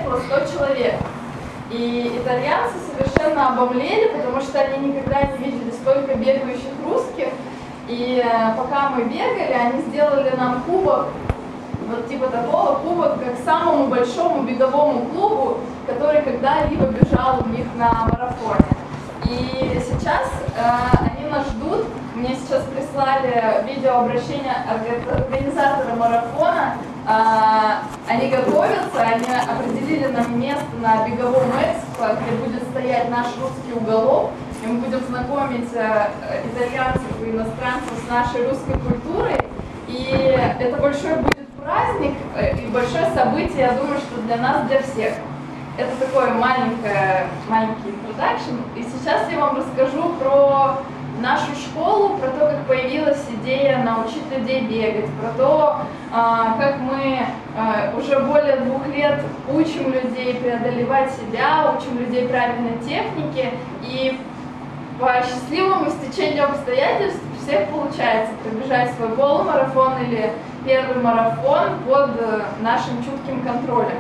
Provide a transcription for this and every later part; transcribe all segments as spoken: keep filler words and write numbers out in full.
бегало сто человек. И итальянцы совершенно обомлели, потому что они никогда не видели столько бегающих русских. И пока мы бегали, они сделали нам кубок, вот типа такого, кубок, как самому большому беговому клубу, который когда-либо бежал у них на марафоне. И сейчас э, они нас ждут. Мне сейчас прислали видеообращение организатора марафона. Э, они готовятся, они определили нам место на беговом экспо, где будет стоять наш русский уголок. И мы будем знакомить э, итальянцев и иностранцев с нашей русской культурой. И это большой будет праздник э, и большое событие, я думаю, что для нас, для всех. Это такой маленький, маленький интродакшн. И сейчас я вам расскажу про нашу школу, про то, как появилась идея научить людей бегать, про то, как мы уже более двух лет учим людей преодолевать себя, учим людей правильной технике. И по счастливому стечению обстоятельств у всех получается пробежать свой полумарафон или первый марафон под нашим чутким контролем.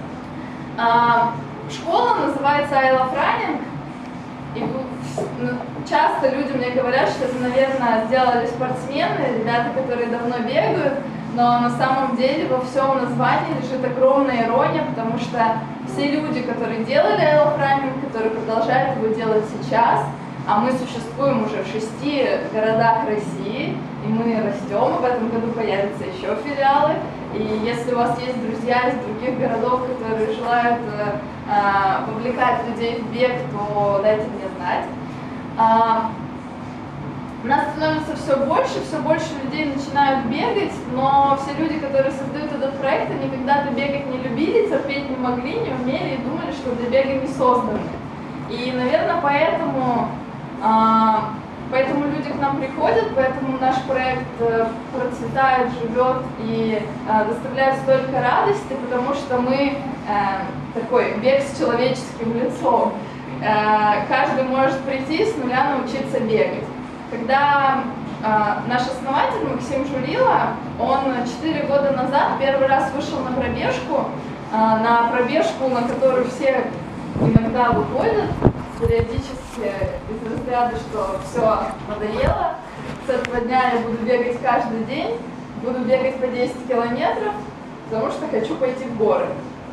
Школа называется I Love Running, и часто люди мне говорят, что это, наверное, сделали спортсмены, ребята, которые давно бегают, но на самом деле во всем названии лежит огромная ирония, потому что все люди, которые делали I Love Running, которые продолжают его делать сейчас, а мы существуем уже в шести городах России, и мы растем, и в этом году появятся еще филиалы. И если у вас есть друзья из других городов, которые желают э, э, повлекать людей в бег, то дайте мне знать. А, нас становится все больше, все больше людей начинают бегать, но все люди, которые создают этот проект, они когда-то бегать не любили, терпеть не могли, не умели и думали, что для бега не созданы. И, наверное, поэтому... А, Поэтому люди к нам приходят, поэтому наш проект процветает, живет и э, доставляет столько радости, потому что мы э, такой бег с человеческим лицом. Э, каждый может прийти с нуля научиться бегать. Когда э, наш основатель Максим Журила, он четыре года назад первый раз вышел на пробежку, э, на пробежку, на которую все иногда выходят, периодически из разряда, что все надоело, с этого дня я буду бегать каждый день, буду бегать по десять километров, потому что хочу пойти в горы.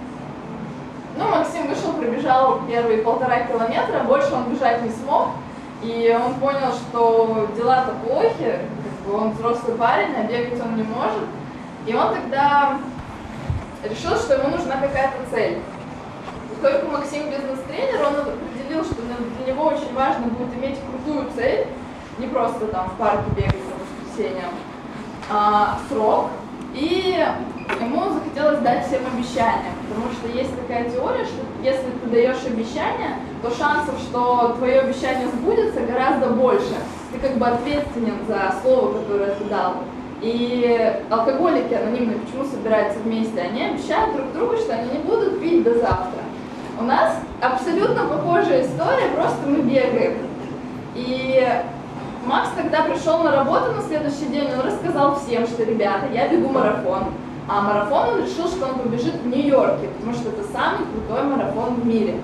Ну, Максим вышел, пробежал первые полтора километра, больше он бежать не смог, и он понял, что дела-то плохи, как бы он взрослый парень, а бегать он не может, и он тогда решил, что ему нужна какая-то цель. Поскольку Максим бизнес-тренер, он определил, что для него очень важно будет иметь крутую цель, не просто там в парке бегать по воскресеньям, а срок. И ему захотелось дать всем обещания, потому что есть такая теория, что если ты даешь обещание, то шансов, что твое обещание сбудется, гораздо больше. Ты как бы ответственен за слово, которое ты дал. И алкоголики анонимные почему собираются вместе? Они обещают друг другу, что они не будут пить до завтра. У нас абсолютно похожая история, просто мы бегаем. И Макс тогда пришел на работу на следующий день, он рассказал всем, что, ребята, я бегу марафон. А марафон он решил, что он побежит в Нью-Йорке, потому что это самый крутой марафон в мире.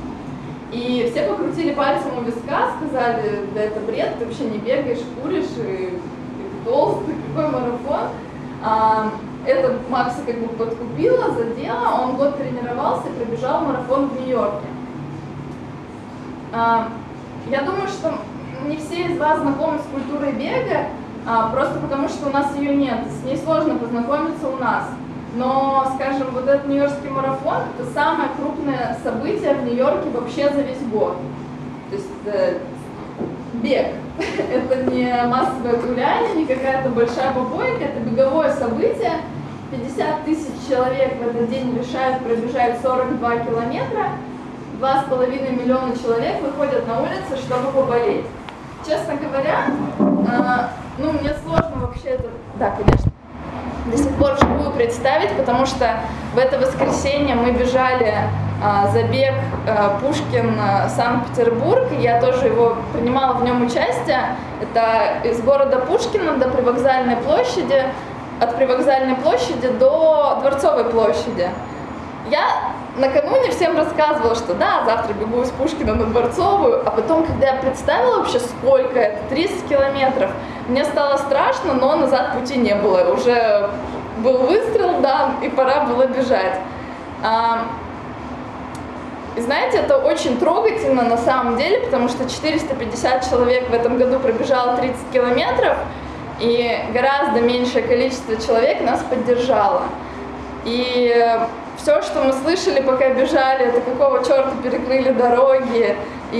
И все покрутили пальцем у виска, сказали, да это бред, ты вообще не бегаешь, куришь, и ты толстый, какой марафон. А, это Макса как бы подкупило, задело, он год тренировался и пробежал марафон в Нью-Йорке. А, я думаю, что не все из вас знакомы с культурой бега, а, просто потому что у нас ее нет, с ней сложно познакомиться у нас. Но, скажем, вот этот нью-йоркский марафон – это самое крупное событие в Нью-Йорке вообще за весь год. То есть э, бег. Это не массовое гуляние, не какая-то большая попойка, это беговое событие. пятьдесят тысяч человек в этот день решают пробежать сорок два километра. два с половиной миллиона человек выходят на улицы, чтобы поболеть. Честно говоря, э, ну мне сложно вообще это... Да, конечно. До сих пор вживую представить, потому что в это воскресенье мы бежали э, забег э, Пушкин-Санкт-Петербург, и я тоже его принимала в нем участие. Это из города Пушкина до Привокзальной площади, от Привокзальной площади до Дворцовой площади. Я накануне всем рассказывала, что да, завтра бегу из Пушкина на Дворцовую, а потом, когда я представила вообще, сколько это, тридцать километров, мне стало страшно, но назад пути не было. Уже был выстрел, да, и пора было бежать. И знаете, это очень трогательно на самом деле, потому что четыреста пятьдесят человек в этом году пробежало тридцать километров, и гораздо меньшее количество человек нас поддержало. И все, что мы слышали, пока бежали, это какого черта перекрыли дороги,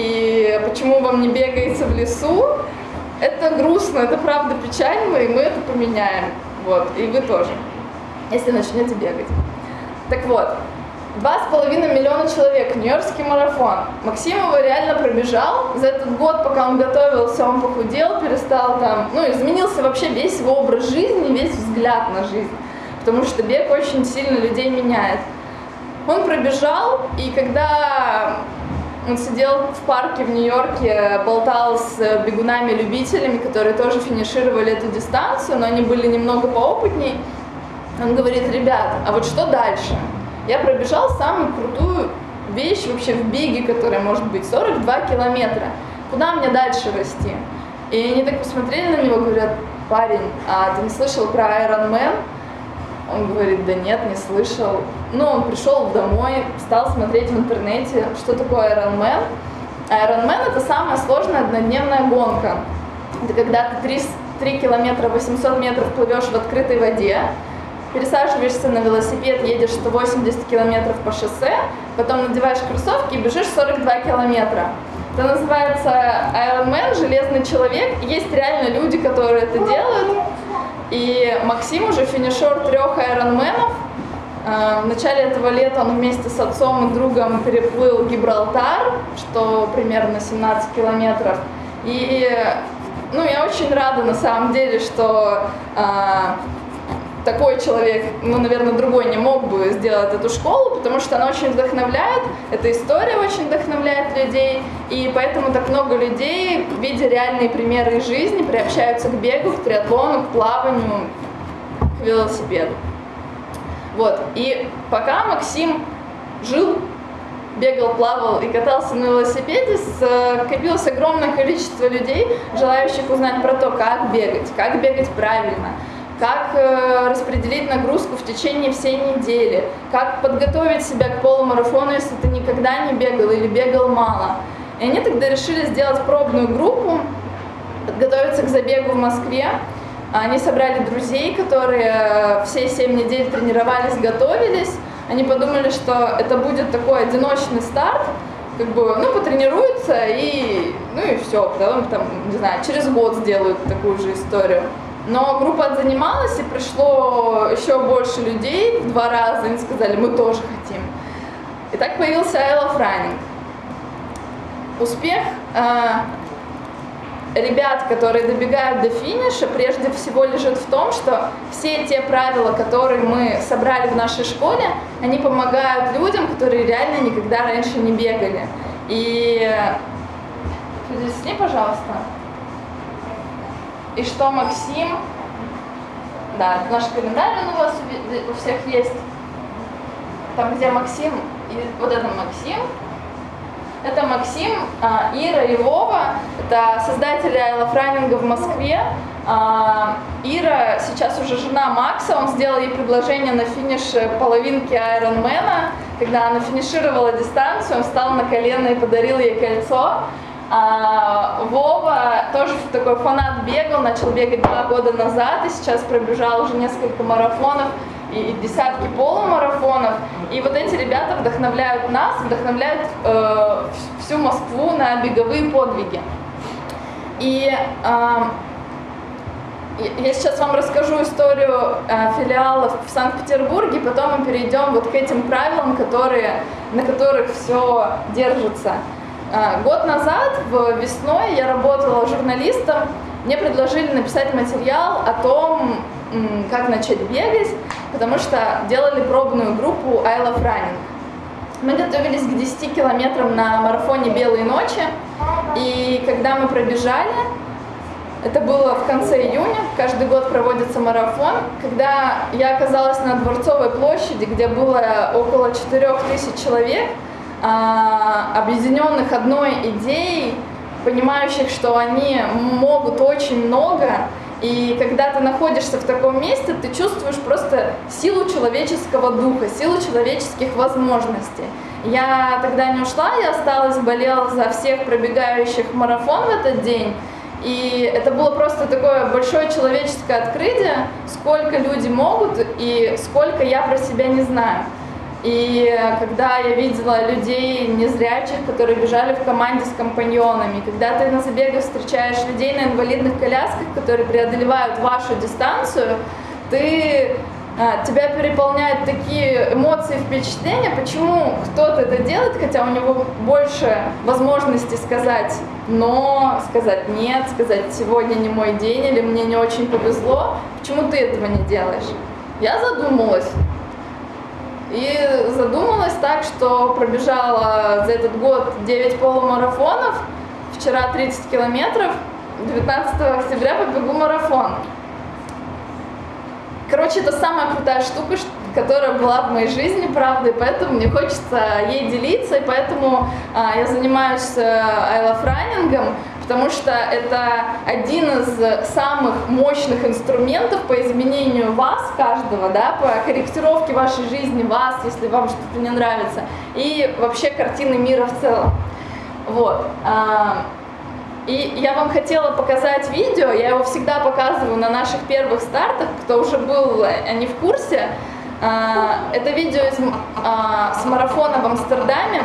и почему вам не бегается в лесу, это грустно, это правда печально, и мы это поменяем. Вот, и вы тоже, если начнете бегать. Так вот, два с половиной миллиона человек, Нью-Йоркский марафон. Максим его реально пробежал. За этот год, пока он готовился, он похудел, перестал там, ну, изменился вообще весь его образ жизни, весь взгляд на жизнь. Потому что бег очень сильно людей меняет. Он пробежал, и когда он сидел в парке в Нью-Йорке, болтал с бегунами-любителями, которые тоже финишировали эту дистанцию, но они были немного поопытней, он говорит: ребят, а вот что дальше? Я пробежал самую крутую вещь вообще в беге, которая может быть сорок два километра. Куда мне дальше расти? И они так посмотрели на него, говорят: парень, а ты не слышал про Iron Man? Он говорит: да нет, не слышал. Ну, он пришел домой, стал смотреть в интернете, что такое Iron Man. Iron Man — это самая сложная однодневная гонка. Это когда ты три километра восемьсот метров плывешь в открытой воде, пересаживаешься на велосипед, едешь сто восемьдесят километров по шоссе, потом надеваешь кроссовки и бежишь сорок два километра. Это называется Iron Man, железный человек. И есть реально люди, которые это делают. И Максим уже финишер трех айронменов. В начале этого лета он вместе с отцом и другом переплыл Гибралтар, что примерно семнадцать километров. И ну, я очень рада на самом деле, что а, такой человек, ну, наверное, другой не мог бы сделать эту школу, потому что она очень вдохновляет, эта история очень вдохновляет людей, и поэтому так много людей, видя реальные примеры из жизни, приобщаются к бегу, к триатлону, к плаванию, к велосипеду. Вот, и пока Максим жил, бегал, плавал и катался на велосипеде, скопилось огромное количество людей, желающих узнать про то, как бегать, как бегать правильно, как распределить нагрузку в течение всей недели, как подготовить себя к полумарафону, если ты никогда не бегал или бегал мало. И они тогда решили сделать пробную группу, подготовиться к забегу в Москве. Они собрали друзей, которые все семь недель тренировались, готовились. Они подумали, что это будет такой одиночный старт, как бы, ну, потренируются и, ну, и все, потом, там, не знаю, через год сделают такую же историю. Но группа отзанималась, и пришло еще больше людей в два раза, они сказали: мы тоже хотим. И так появился I Love Running. Успех э, ребят, которые добегают до финиша, прежде всего лежит в том, что все те правила, которые мы собрали в нашей школе, они помогают людям, которые реально никогда раньше не бегали. И разъясни, пожалуйста. И что Максим, да, наш календарь он у вас у всех есть, там где Максим, и вот это Максим, это Максим, Ира и Вова, это создатели I Love Running в Москве. Ира сейчас уже жена Макса, он сделал ей предложение на финише половинки Айронмена. Когда она финишировала дистанцию, он встал на колено и подарил ей кольцо. А, Вова тоже такой фанат бега, он начал бегать два года назад и сейчас пробежал уже несколько марафонов и десятки полумарафонов. И вот эти ребята вдохновляют нас, вдохновляют э, всю Москву на беговые подвиги. И э, я сейчас вам расскажу историю э, филиалов в Санкт-Петербурге, потом мы перейдем вот к этим правилам, которые, на которых все держится. Год назад, в весной, я работала журналистом, мне предложили написать материал о том, как начать бегать, потому что делали пробную группу I Love Running. Мы готовились к десяти километрам на марафоне «Белые ночи», и когда мы пробежали, Это было в конце июня, каждый год проводится марафон. Когда я оказалась на Дворцовой площади, где было около четырёх тысяч человек, объединенных одной идеей, понимающих, что они могут очень много, и когда ты находишься в таком месте, ты чувствуешь просто силу человеческого духа, силу человеческих возможностей. Я тогда не ушла, я осталась, болела за всех пробегающих марафон в этот день. И это было просто такое большое человеческое открытие, сколько люди могут и сколько я про себя не знаю. И когда я видела людей незрячих, которые бежали в команде с компаньонами, когда ты на забегах встречаешь людей на инвалидных колясках, которые преодолевают вашу дистанцию, ты, тебя переполняют такие эмоции и впечатления, почему кто-то это делает, хотя у него больше возможностей сказать «но», сказать «нет», сказать «сегодня не мой день» или «мне не очень повезло», почему ты этого не делаешь? Я задумалась. И задумалась так, что пробежала за этот год девять полумарафонов, вчера тридцать километров, девятнадцатого октября побегу марафон. Короче, это самая крутая штука, которая была в моей жизни, правда, и поэтому мне хочется ей делиться, и поэтому а, я занимаюсь I Love Running, потому что это один из самых мощных инструментов по изменению вас, каждого, да, по корректировке вашей жизни, вас, если вам что-то не нравится, и вообще картины мира в целом. Вот. И я вам хотела показать видео, я его всегда показываю на наших первых стартах, кто уже был, они в курсе. Это видео из, с марафона в Амстердаме.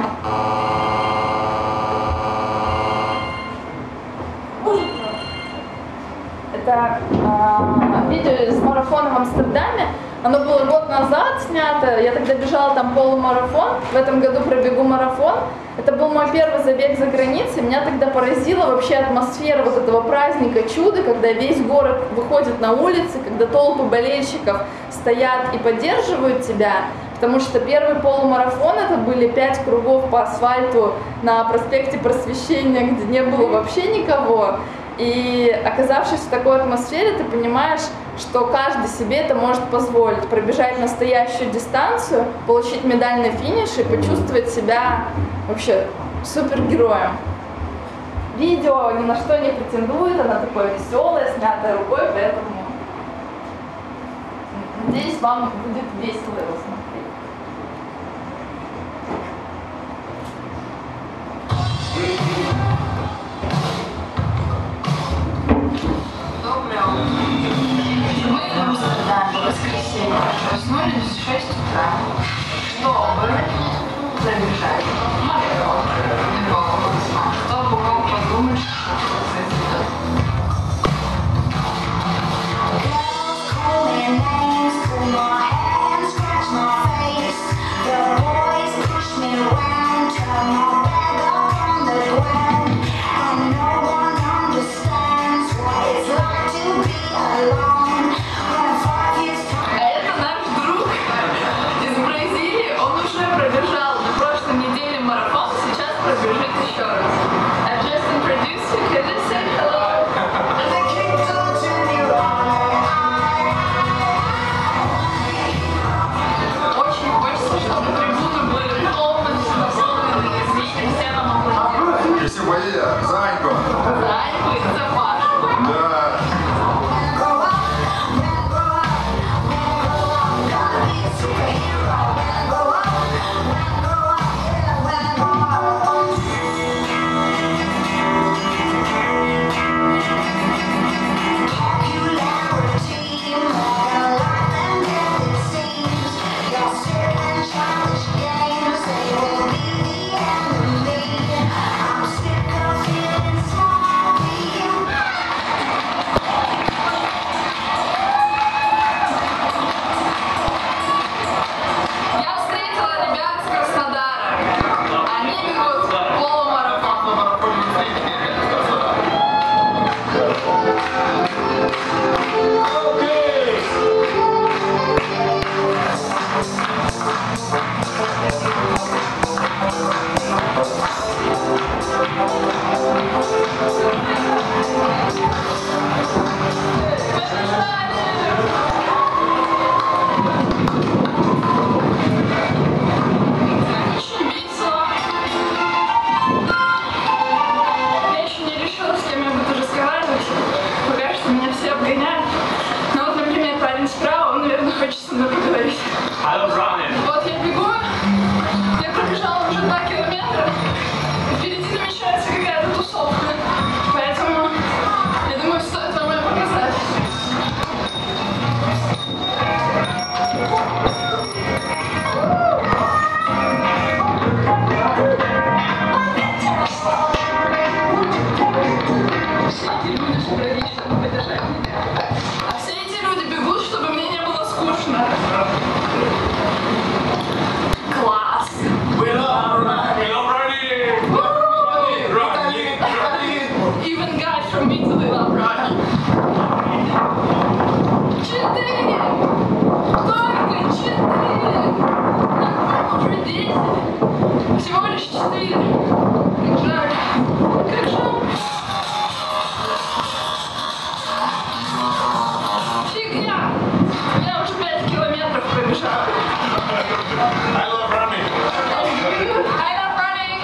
Это э, видео из марафона в Амстердаме. Оно было год назад снято, я тогда бежала там полумарафон, в этом году пробегу марафон. Это был мой первый забег за границей, меня тогда поразила вообще атмосфера вот этого праздника чуда, когда весь город выходит на улицы, когда толпы болельщиков стоят и поддерживают тебя. Потому что первый полумарафон это были пять кругов по асфальту на проспекте Просвещения, где не было вообще никого. И оказавшись в такой атмосфере, ты понимаешь, что каждый себе это может позволить. Пробежать настоящую дистанцию, получить медаль на финише и почувствовать себя вообще супергероем. Видео ни на что не претендует, она такое веселое, снятое рукой, поэтому надеюсь, вам будет весело его смотреть. Мы в Амстердаме в воскресенье проснулись в шесть утра, чтобы забежать марафон. Чтобы мог подумать, что произойдет. Call me names, pull my hands, scratch my Всего лишь четыре. Как жаль. Как жаль. Фигня. Я уже пять километров пробежала. I love running. I love running.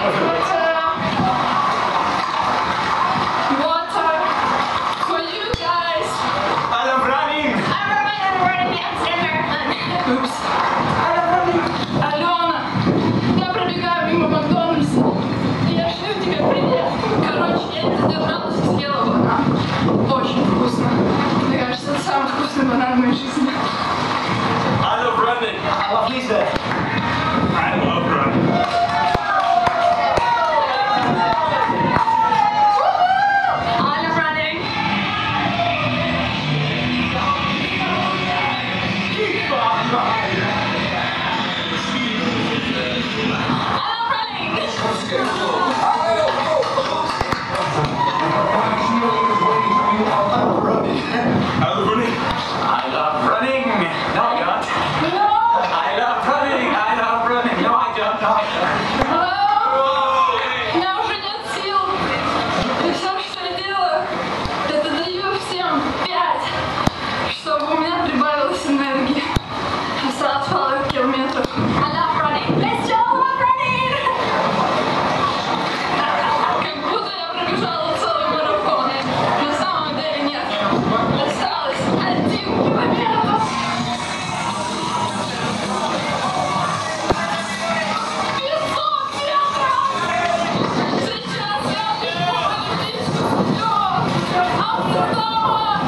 Water. Water. For you guys. I love running. I'm running and running and Oops. I love running. Алена, я пробегаю мимо Макдональдса, и я шлю тебе привет. Короче, я не задержалась и съела банан. Очень вкусно. Мне кажется, это самый вкусный банан в моей жизни. I love running. I love Lisa. I love running. I love running. Keep on running. I love running. I love running. No, I don't. No! I love running. I love running. No, I don't. Hello? У меня уже нет сил. И все, что я делаю, это даю всем пять, чтобы у меня прибавилось энергии. Осталось пару километров. I love running. Let's go, I love running! Как будто я пробежала целый марафон. На самом деле нет. Осталось один километр. пятьсот метров! Сейчас я бегу по Олимпийскому стадиону. Амстердама!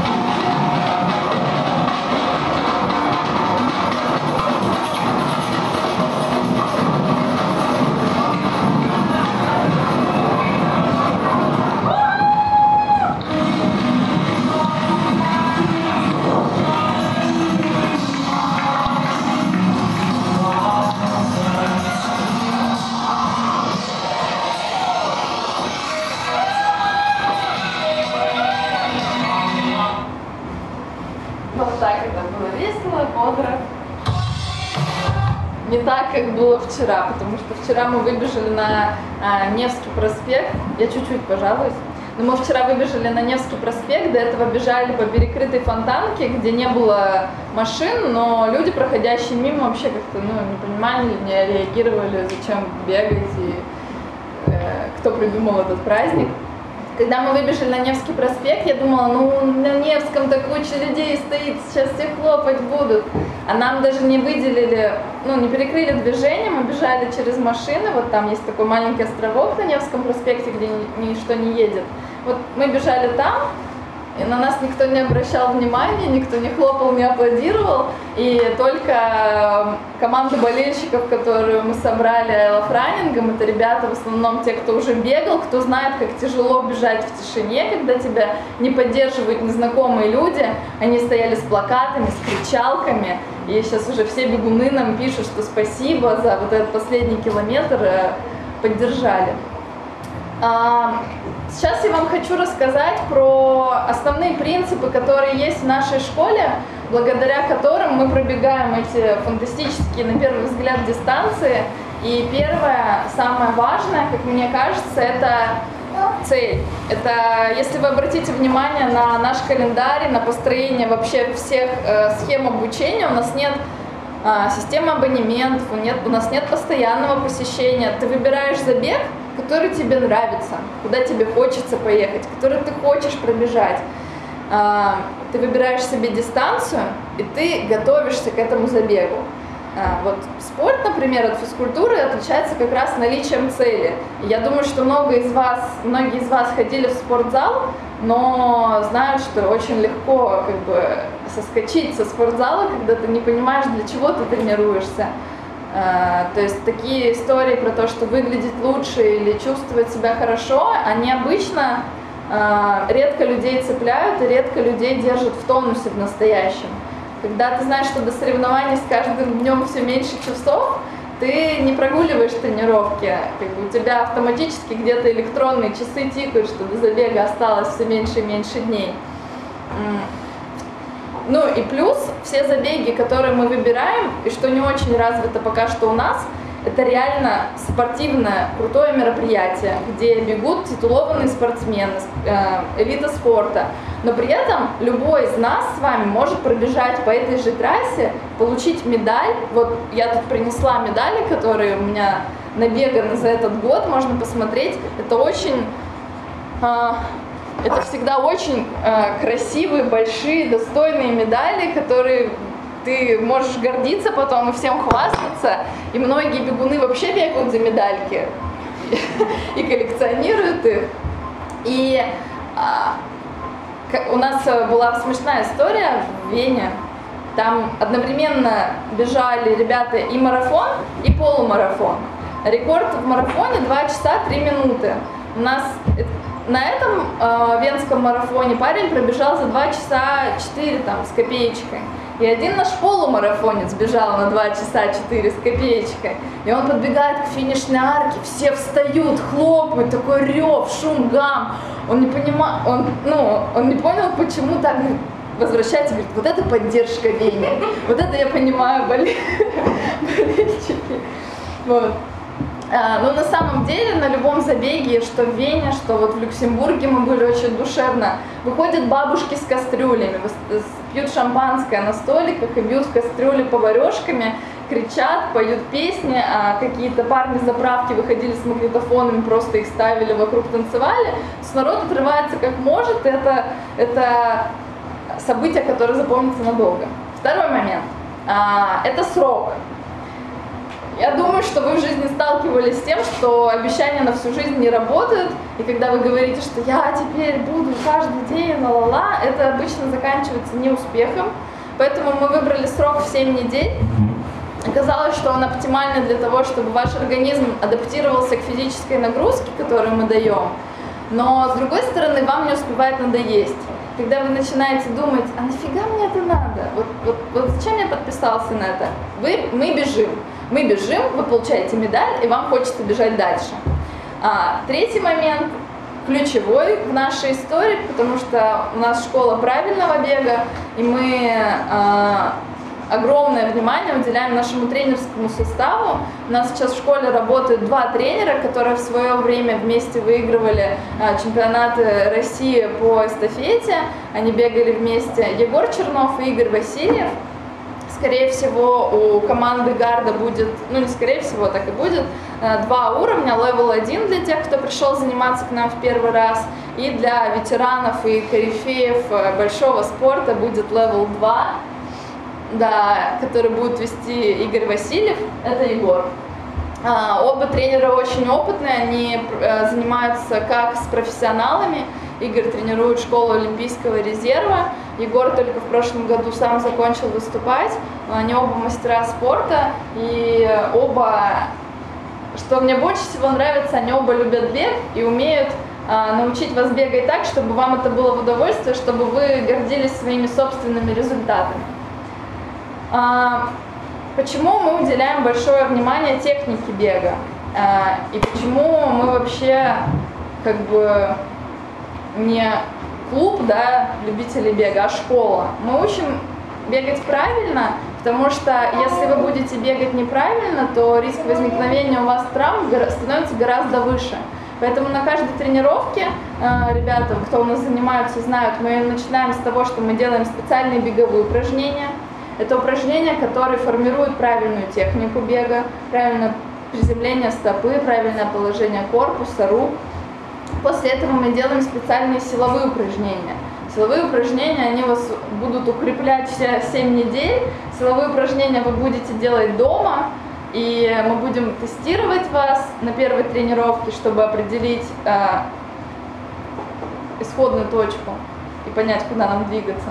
Вот так это было весело, бодро. Не так, как было вчера, потому что вчера мы выбежали на а, Невский проспект. Я чуть-чуть пожалуюсь. Но мы вчера выбежали на Невский проспект, до этого бежали по перекрытой фонтанке, где не было машин, но люди, проходящие мимо, вообще как-то ну, не понимали, не реагировали, зачем бегать и э, кто придумал этот праздник. Когда мы выбежали на Невский проспект, я думала, ну на Невском-то куча людей стоит, сейчас все хлопать будут. А нам даже не выделили, ну не перекрыли движение, мы бежали через машины, вот там есть такой маленький островок на Невском проспекте, где ни, ничто не едет. Вот мы бежали там, и на нас никто не обращал внимания, никто не хлопал, не аплодировал, и только команда болельщиков, которую мы собрали айлофранингом, это ребята в основном те, кто уже бегал, кто знает, как тяжело бежать в тишине, когда тебя не поддерживают незнакомые люди, они стояли с плакатами, с кричалками, и сейчас уже все бегуны нам пишут, что спасибо за вот этот последний километр, поддержали. Сейчас я вам хочу рассказать про основные принципы, которые есть в нашей школе, благодаря которым мы пробегаем эти фантастические, на первый взгляд, дистанции. И первое, самое важное, как мне кажется, это цель. Это, если вы обратите внимание на наш календарь, на построение вообще всех э, схем обучения, у нас нет э, системы абонементов, нет, у нас нет постоянного посещения. Ты выбираешь забег, который тебе нравится, куда тебе хочется поехать, который ты хочешь пробежать. Ты выбираешь себе дистанцию, и ты готовишься к этому забегу. Вот спорт, например, от физкультуры отличается как раз наличием цели. Я думаю, что много из вас, многие из вас ходили в спортзал, но знают, что очень легко как бы соскочить со спортзала, когда ты не понимаешь, для чего ты тренируешься. Uh, то есть такие истории про то, что выглядеть лучше или чувствовать себя хорошо, они обычно uh, редко людей цепляют и редко людей держат в тонусе в настоящем. Когда ты знаешь, что до соревнований с каждым днем все меньше часов, ты не прогуливаешь тренировки, как бы у тебя автоматически где-то электронные часы тикают, что до забега осталось все меньше и меньше дней. Ну и плюс все забеги, которые мы выбираем, и что не очень развито пока что у нас, это реально спортивное, крутое мероприятие, где бегут титулованные спортсмены, элита спорта. Но при этом любой из нас с вами может пробежать по этой же трассе, получить медаль. Вот я тут принесла медали, которые у меня набеганы за этот год, можно посмотреть. Это очень, это всегда очень красивые, большие, достойные медали, которые ты можешь гордиться потом и всем хвастаться. И многие бегуны вообще бегают за медальки и коллекционируют их. И а, у нас была смешная история в Вене. Там одновременно бежали ребята и марафон, и полумарафон. Рекорд в марафоне два часа три минуты. У нас на этом э, венском марафоне парень пробежал за два часа четыре там, с копеечкой. И один наш полумарафонец бежал на два часа четыре с копеечкой. И он подбегает к финишной арке, все встают, хлопают, такой рев, шум, гам. Он не понимал, он, ну, он не понял, почему так возвращается, говорит, вот это поддержка Вене, вот это я понимаю, болельщики. Вот. А, но на самом деле на любом забеге, что в Вене, что вот в Люксембурге мы были очень душевно, выходят бабушки с кастрюлями, пьют шампанское на столиках и бьют в кастрюли поварешками, кричат, поют песни, а какие-то парни с заправки выходили с магнитофонами, просто их ставили вокруг, танцевали. То есть народ отрывается как может, это, это событие, которое запомнится надолго. Второй момент, а, это срок. Я думаю, что вы в жизни сталкивались с тем, что обещания на всю жизнь не работают, и когда вы говорите, что я теперь буду каждый день, ла-ла-ла, это обычно заканчивается неуспехом. Поэтому мы выбрали срок в семь недель. Оказалось, что он оптимальный для того, чтобы ваш организм адаптировался к физической нагрузке, которую мы даем, но с другой стороны вам не успевает надоесть. Когда вы начинаете думать, а нафига мне это надо? Вот, вот, вот зачем я подписался на это? Вы, мы бежим. Мы бежим, вы получаете медаль, и вам хочется бежать дальше. А, третий момент, ключевой в нашей истории, потому что у нас школа правильного бега, и мы а, огромное внимание уделяем нашему тренерскому составу. У нас сейчас в школе работают два тренера, которые в свое время вместе выигрывали а, чемпионаты России по эстафете. Они бегали вместе, Егор Чернов и Игорь Васильев. Скорее всего, у команды Гарда будет, ну не скорее всего, так и будет, два уровня. левел один для тех, кто пришел заниматься к нам в первый раз, и для ветеранов и корифеев большого спорта будет левел два, да, который будет вести Игорь Васильев, это Егор. Оба тренера очень опытные, они занимаются как с профессионалами. Игорь тренирует школу Олимпийского резерва. Егор только в прошлом году сам закончил выступать. Они оба мастера спорта. И оба, что мне больше всего нравится, они оба любят бег и умеют а, научить вас бегать так, чтобы вам это было в удовольствие, чтобы вы гордились своими собственными результатами. А, почему мы уделяем большое внимание технике бега? А, и почему мы вообще как бы не клуб, да, любителей бега, а школа. Мы учим бегать правильно, потому что если вы будете бегать неправильно, то риск возникновения у вас травм становится гораздо выше. Поэтому на каждой тренировке, э, ребята, кто у нас занимаются, знают, мы начинаем с того, что мы делаем специальные беговые упражнения. Это упражнения, которые формируют правильную технику бега, правильное приземление стопы, правильное положение корпуса, рук. После этого мы делаем специальные силовые упражнения. Силовые упражнения, они вас будут укреплять все семь недель. Силовые упражнения вы будете делать дома, и мы будем тестировать вас на первой тренировке, чтобы определить э, исходную точку и понять, куда нам двигаться.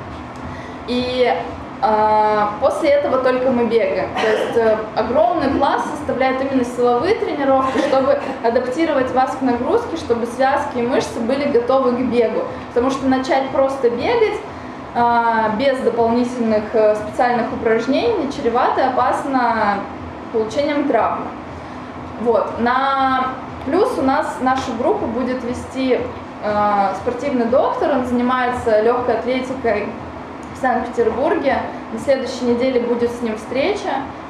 И после этого только мы бегаем. То есть э, огромный пласт составляет именно силовые тренировки, чтобы адаптировать вас к нагрузке, чтобы связки и мышцы были готовы к бегу. Потому что начать просто бегать э, без дополнительных э, специальных упражнений чревато, опасно получением травмы. Вот. На плюс у нас нашу группу будет вести э, спортивный доктор, он занимается легкой атлетикой в Санкт-Петербурге. На следующей неделе будет с ним встреча,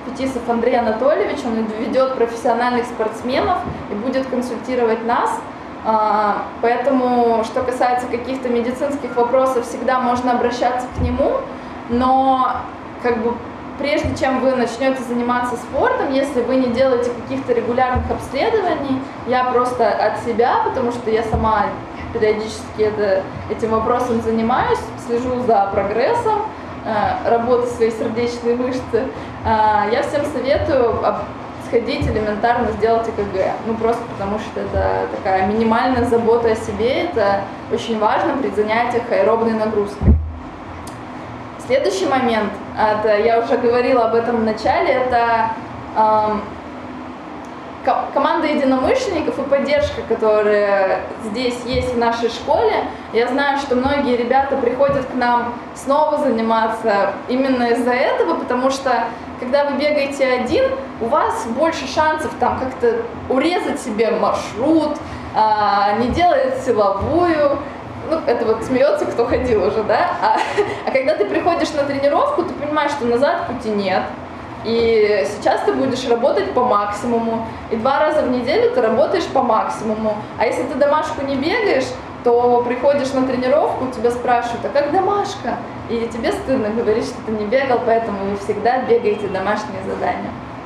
Фетисов Андрей Анатольевич, он ведет профессиональных спортсменов и будет консультировать нас. Поэтому, что касается каких-то медицинских вопросов, всегда можно обращаться к нему, но как бы прежде чем вы начнете заниматься спортом, если вы не делаете каких-то регулярных обследований, я просто от себя, потому что я сама периодически это, этим вопросом занимаюсь, слежу за прогрессом э, работы своей сердечной мышцы, э, я всем советую сходить элементарно сделать ЭКГ. Ну просто потому что это такая минимальная забота о себе, это очень важно при занятиях аэробной нагрузкой. Следующий момент, это, я уже говорила об этом в начале, это э, команда единомышленников и поддержка, которая здесь есть в нашей школе. Я знаю, что многие ребята приходят к нам снова заниматься именно из-за этого, потому что когда вы бегаете один, у вас больше шансов там как-то урезать себе маршрут, э, не делать силовую. Ну, это вот смеется, кто ходил уже, да? А, а когда ты приходишь на тренировку, ты понимаешь, что назад пути нет. И сейчас ты будешь работать по максимуму. И два раза в неделю ты работаешь по максимуму. А если ты домашку не бегаешь, то приходишь на тренировку, тебя спрашивают, а как домашка? И тебе стыдно говорить, что ты не бегал, поэтому вы всегда бегаете домашние задания.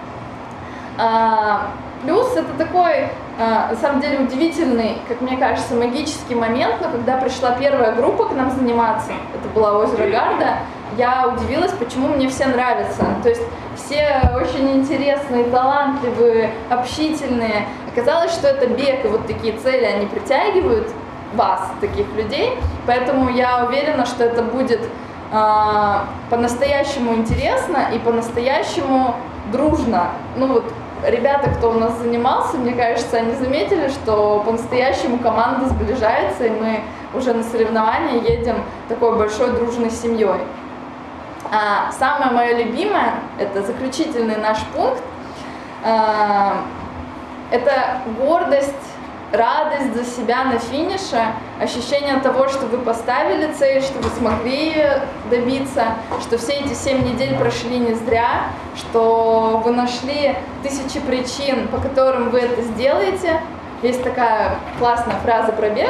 А, плюс это такой, а, на самом деле, удивительный, как мне кажется, магический момент, но когда пришла первая группа к нам заниматься, это была озеро Гарда, я удивилась, почему мне все нравятся. То есть все очень интересные, талантливые, общительные. Оказалось, что это бег, и вот такие цели, они притягивают вас, таких людей, поэтому я уверена, что это будет э, по-настоящему интересно и по-настоящему дружно. Ну вот ребята, кто у нас занимался, мне кажется, они заметили, что по-настоящему команда сближается, и мы уже на соревнования едем такой большой дружной семьей. А самое мое любимое, это заключительный наш пункт, э, это гордость, радость за себя на финише, ощущение того, что вы поставили цель, что вы смогли добиться, что все эти семь недель прошли не зря, что вы нашли тысячи причин, по которым вы это сделаете. Есть такая классная фраза про бег.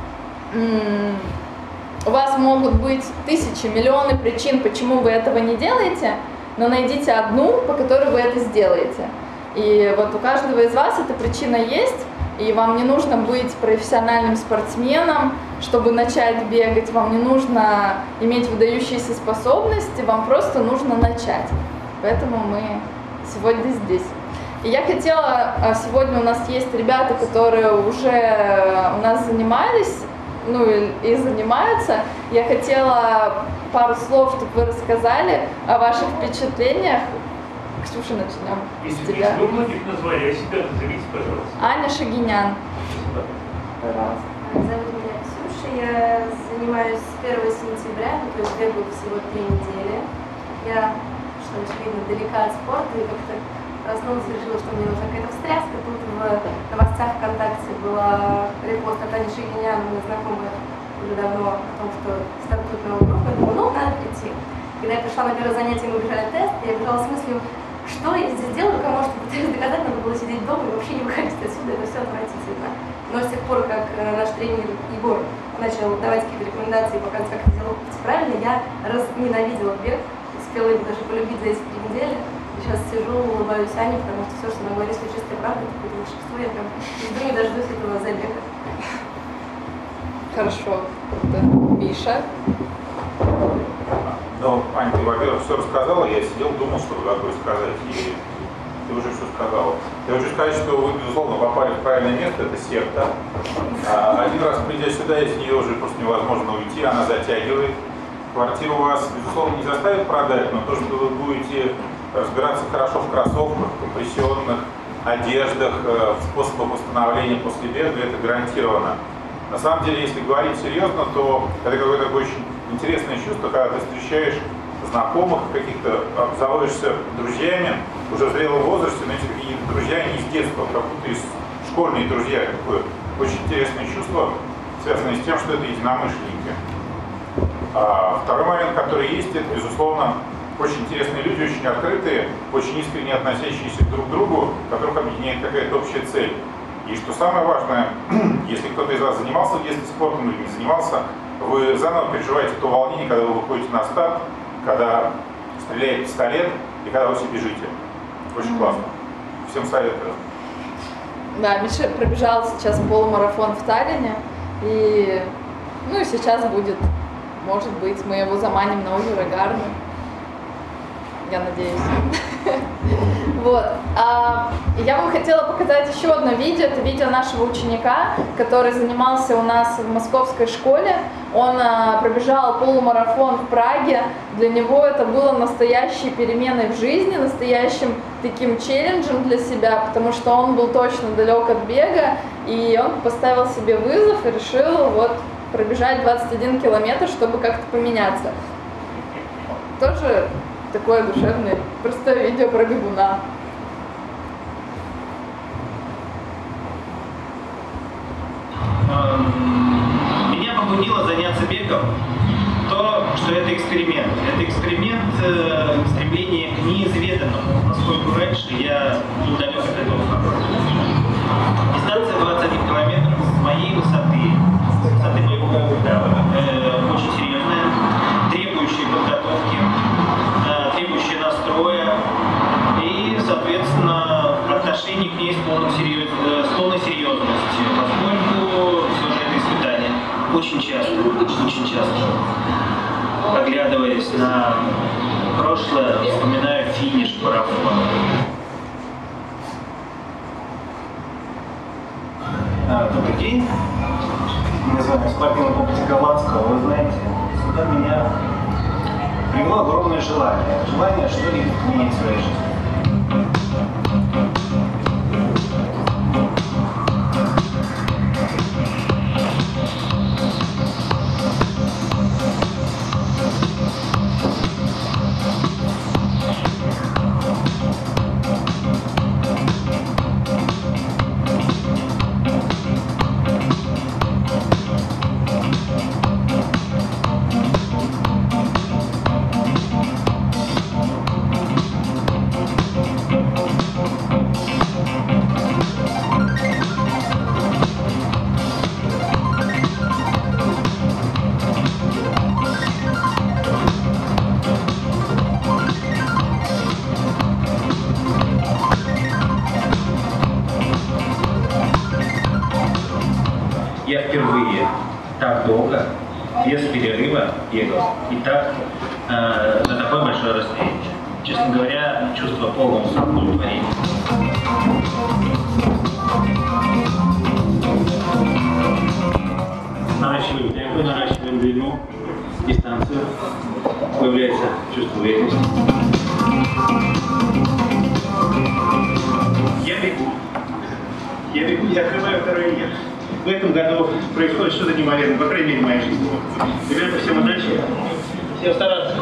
У вас могут быть тысячи, миллионы причин, почему вы этого не делаете, но найдите одну, по которой вы это сделаете. И вот у каждого из вас эта причина есть, и вам не нужно быть профессиональным спортсменом, чтобы начать бегать, вам не нужно иметь выдающиеся способности, вам просто нужно начать. Поэтому мы сегодня здесь. И я хотела, сегодня у нас есть ребята, которые уже у нас занимались, ну и, и занимаются. Я хотела пару слов, чтобы вы рассказали о ваших впечатлениях. Ксюша, начнем Если с тебя. вы многих назвали, а себя назовите, пожалуйста. Аня Шагинян. Пожалуйста. Зовут меня Ксюша, я занимаюсь с первого сентября, то есть бегаю всего три недели. Я, что очевидно, далека от спорта и как-то проснулась, решила, что мне нужна какая-то встряска. Тут в новостях ВКонтакте была репост от Ани Шагинян, мы знакомы уже давно, о том, что стартует новая группа. Я думаю, ну, надо прийти. Когда я пришла на первое занятие, мы бежали тест, я бежала с мыслью, что я здесь делаю, кому что пытаюсь доказать, надо было сидеть дома и вообще не выходить отсюда, это все отвратительно. Но с тех пор, как наш тренер Егор начал давать какие-то рекомендации, показывать, как это делать правильно, я разненавидела бег, успела его даже полюбить за эти три недели. И сейчас сижу, улыбаюсь Ане, потому что все, что она говорит, все чистая правда, это какое-то волшебство, я прям жду не дождусь этого забега. Хорошо. Миша. Ну, Аня, ты, во-первых, все рассказала, я сидел, думал, что такое сказать, и ты уже все сказала. Я хочу сказать, что вы, безусловно, попали в правильное место, это секта. А, один раз, придя сюда, из нее уже просто невозможно уйти, она затягивает. Квартиру вас, безусловно, не заставит продать, но то, что вы будете разбираться хорошо в кроссовках, компрессионных одеждах, в способах восстановления после бега, это гарантированно. На самом деле, если говорить серьезно, то это какое-то такое очень интересное чувство, когда ты встречаешь знакомых, каких-то, обзаводишься друзьями уже в зрелом возрасте, но эти какие-то друзья не из детства, как будто из школьные друзья. Такое очень интересное чувство, связанное с тем, что это единомышленники. А второй момент, который есть, это, безусловно, очень интересные люди, очень открытые, очень искренне относящиеся друг к другу, которых объединяет какая-то общая цель. И что самое важное, если кто-то из вас занимался в детстве спортом или не занимался, вы заново переживаете то волнение, когда вы выходите на старт, когда стреляет пистолет и когда вы все бежите. Очень mm-hmm. классно. Всем советую. Да, Миша пробежал сейчас полумарафон в Таллине, и ну и сейчас будет, может быть, мы его заманим на озеро Гарну. Я надеюсь. Вот. А, я вам хотела показать еще одно видео. Это видео нашего ученика, который занимался у нас в московской школе. Он а, пробежал полумарафон в Праге. Для него это было настоящей переменой в жизни, настоящим таким челленджем для себя, потому что он был точно далек от бега, и он поставил себе вызов и решил вот пробежать двадцать один километр, чтобы как-то поменяться. Тоже такое душевное, простое видео про бегуна. Меня побудило заняться бегом то, что это эксперимент. Это эксперимент, э, стремление к неизведанному, поскольку раньше я был далек от этого формата. Дистанция двадцать один километр с моей высоты, с высоты моего опыта, э, очень серьезная, требующая подготовки, э, требующая настроя и, соответственно, отношение к ней с, полным серьез... с полной серьезностью, поскольку все же это испытание. Очень часто, очень часто, оглядываясь на прошлое, вспоминаю финиш марафона. Добрый день. Меня зовут спортивный комплекс Галацкого. Вы знаете, сюда меня привело огромное желание. Желание что-нибудь менять в своей жизни. Я впервые так долго, без перерыва бегал. И так, э, на такое большое расстояние. Честно говоря, чувство полного удовлетворения. Наращиваем темпы, наращиваем длину, дистанцию. Появляется чувство уверенности. Я бегу. Я бегу, я открываю второй мир. В этом году происходит что-то неимоверное, по крайней мере, в моей жизни. Ребята, всем удачи, всем стараться.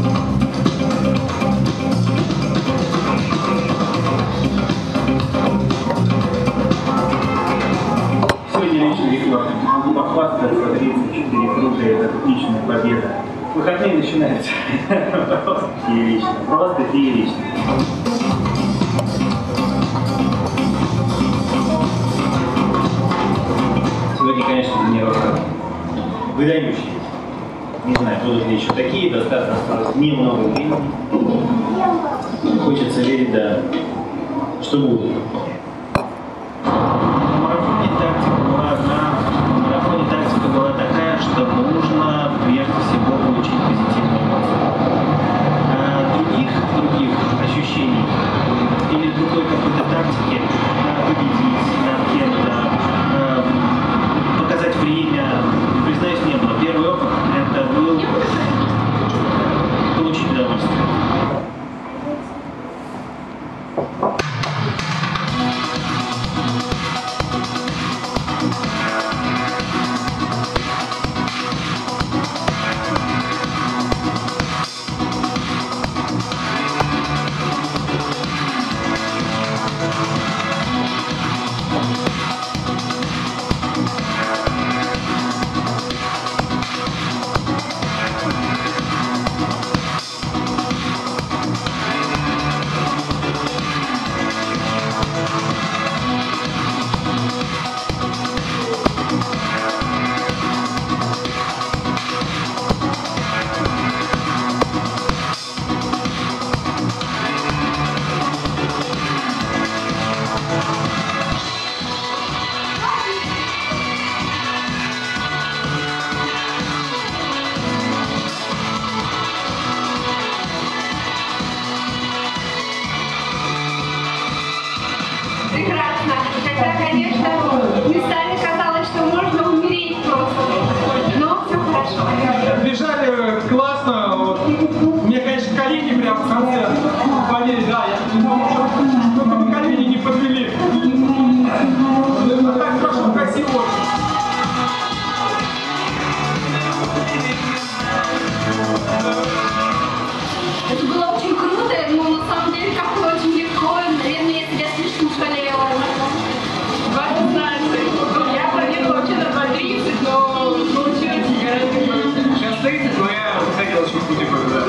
Сегодня личный рекорд. Могу похвастаться, тридцать четыре круга, это отличная победа. Выходные начинаются. Просто феерично. Просто феерично. Сегодня, конечно, тренировка выдающая. Не знаю, будут ли еще такие, достаточно осталось немного времени. Хочется верить, да, что будут. На марафоне тактика была одна. На марафоне тактика была такая, что нужно прежде всего получить позитивную эмоцию. А других, других ощущений или другой какой-то тактики победить над кем-то, показать время, признаюсь, не было. Первый опыт это был получить удовольствие. это, конечно, местами казалось, что можно умереть просто. Но все хорошо. Бежали классно. Вот. Мне, конечно, колени прям в конце болели, да, я думал, что только колени не подвели. Но так прошло красиво. Это было очень круто, но на самом деле как-то очень легко. Наверное, если я слишком шалела. двадцать знает, я планировала вообще на два тридцать, но получилось гораздо сейчас тридцать, но я хотел очень в пути повязать.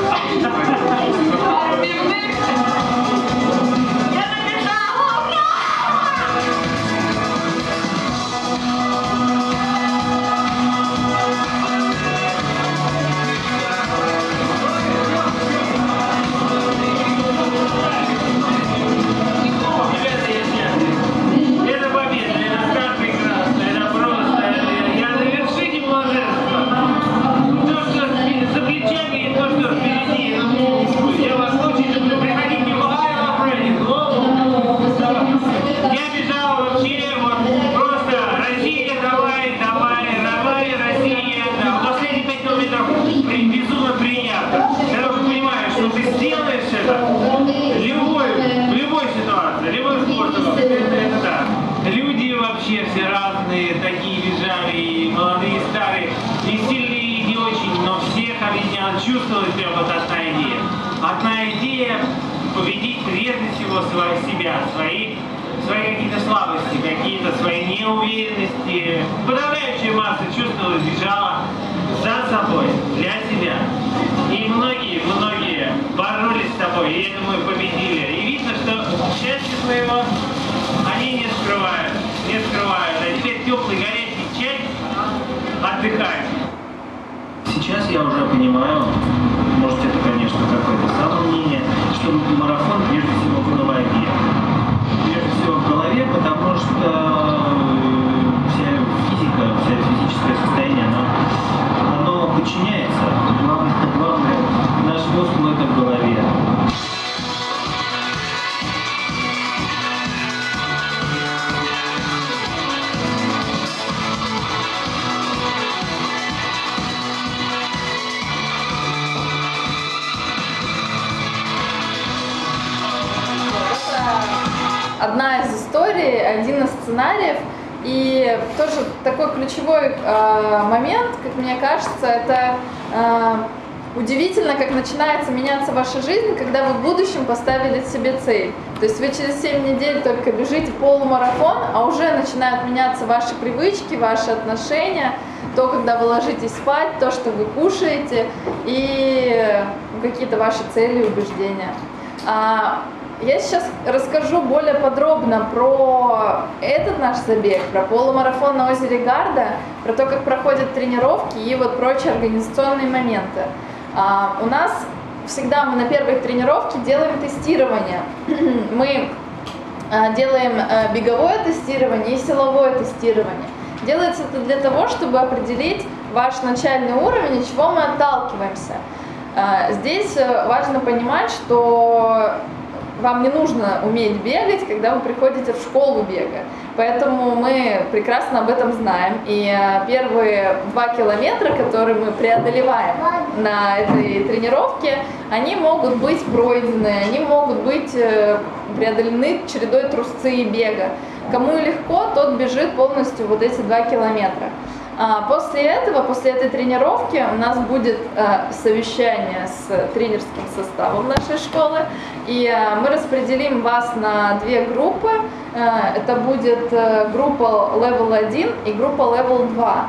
Люди вообще все разные, такие бежали, и молодые, и старые, и сильные, и не очень, но всех объединяла, чувствовалась прям вот одна идея. Одна идея победить прежде всего свои, себя, свои, свои какие-то слабости, какие-то свои неуверенности. Подавляющая масса чувствовалась, бежала за собой, для себя. И многие, многие боролись с собой, и это мы победили. И видно, что счастье своего они не скрывают, не скрывают. А теперь теплый, горячий чай, отдыхать. Сейчас я уже понимаю, может это, конечно, какое-то самомнение, что марафон прежде всего в голове. Прежде всего в голове, потому что вся физика, вся физическое состояние, оно, оно подчиняется. Главное, главное, наш мускул это в голове. Одна из историй, один из сценариев, и тоже такой ключевой э, момент, как мне кажется, это э, удивительно, как начинается меняться ваша жизнь, когда вы в будущем поставили себе цель. То есть вы через семь недель только бежите полумарафон, а уже начинают меняться ваши привычки, ваши отношения, то, когда вы ложитесь спать, то, что вы кушаете, и какие-то ваши цели и убеждения. Я сейчас расскажу более подробно про этот наш забег, про полумарафон на озере Гарда, про то, как проходят тренировки и вот прочие организационные моменты. А, у нас всегда мы на первой тренировке делаем тестирование. Мы а, делаем а, беговое тестирование и силовое тестирование. Делается это для того, чтобы определить ваш начальный уровень, от чего мы отталкиваемся. А, здесь важно понимать, что вам не нужно уметь бегать, когда вы приходите в школу бега. Поэтому мы прекрасно об этом знаем. И первые два километра, которые мы преодолеваем на этой тренировке, они могут быть пройдены, они могут быть преодолены чередой трусцы и бега. Кому легко, тот бежит полностью вот эти два километра. После этого, после этой тренировки у нас будет э, совещание с тренерским составом нашей школы, и э, мы распределим вас на две группы. Э, это будет э, группа левел один и группа левел два.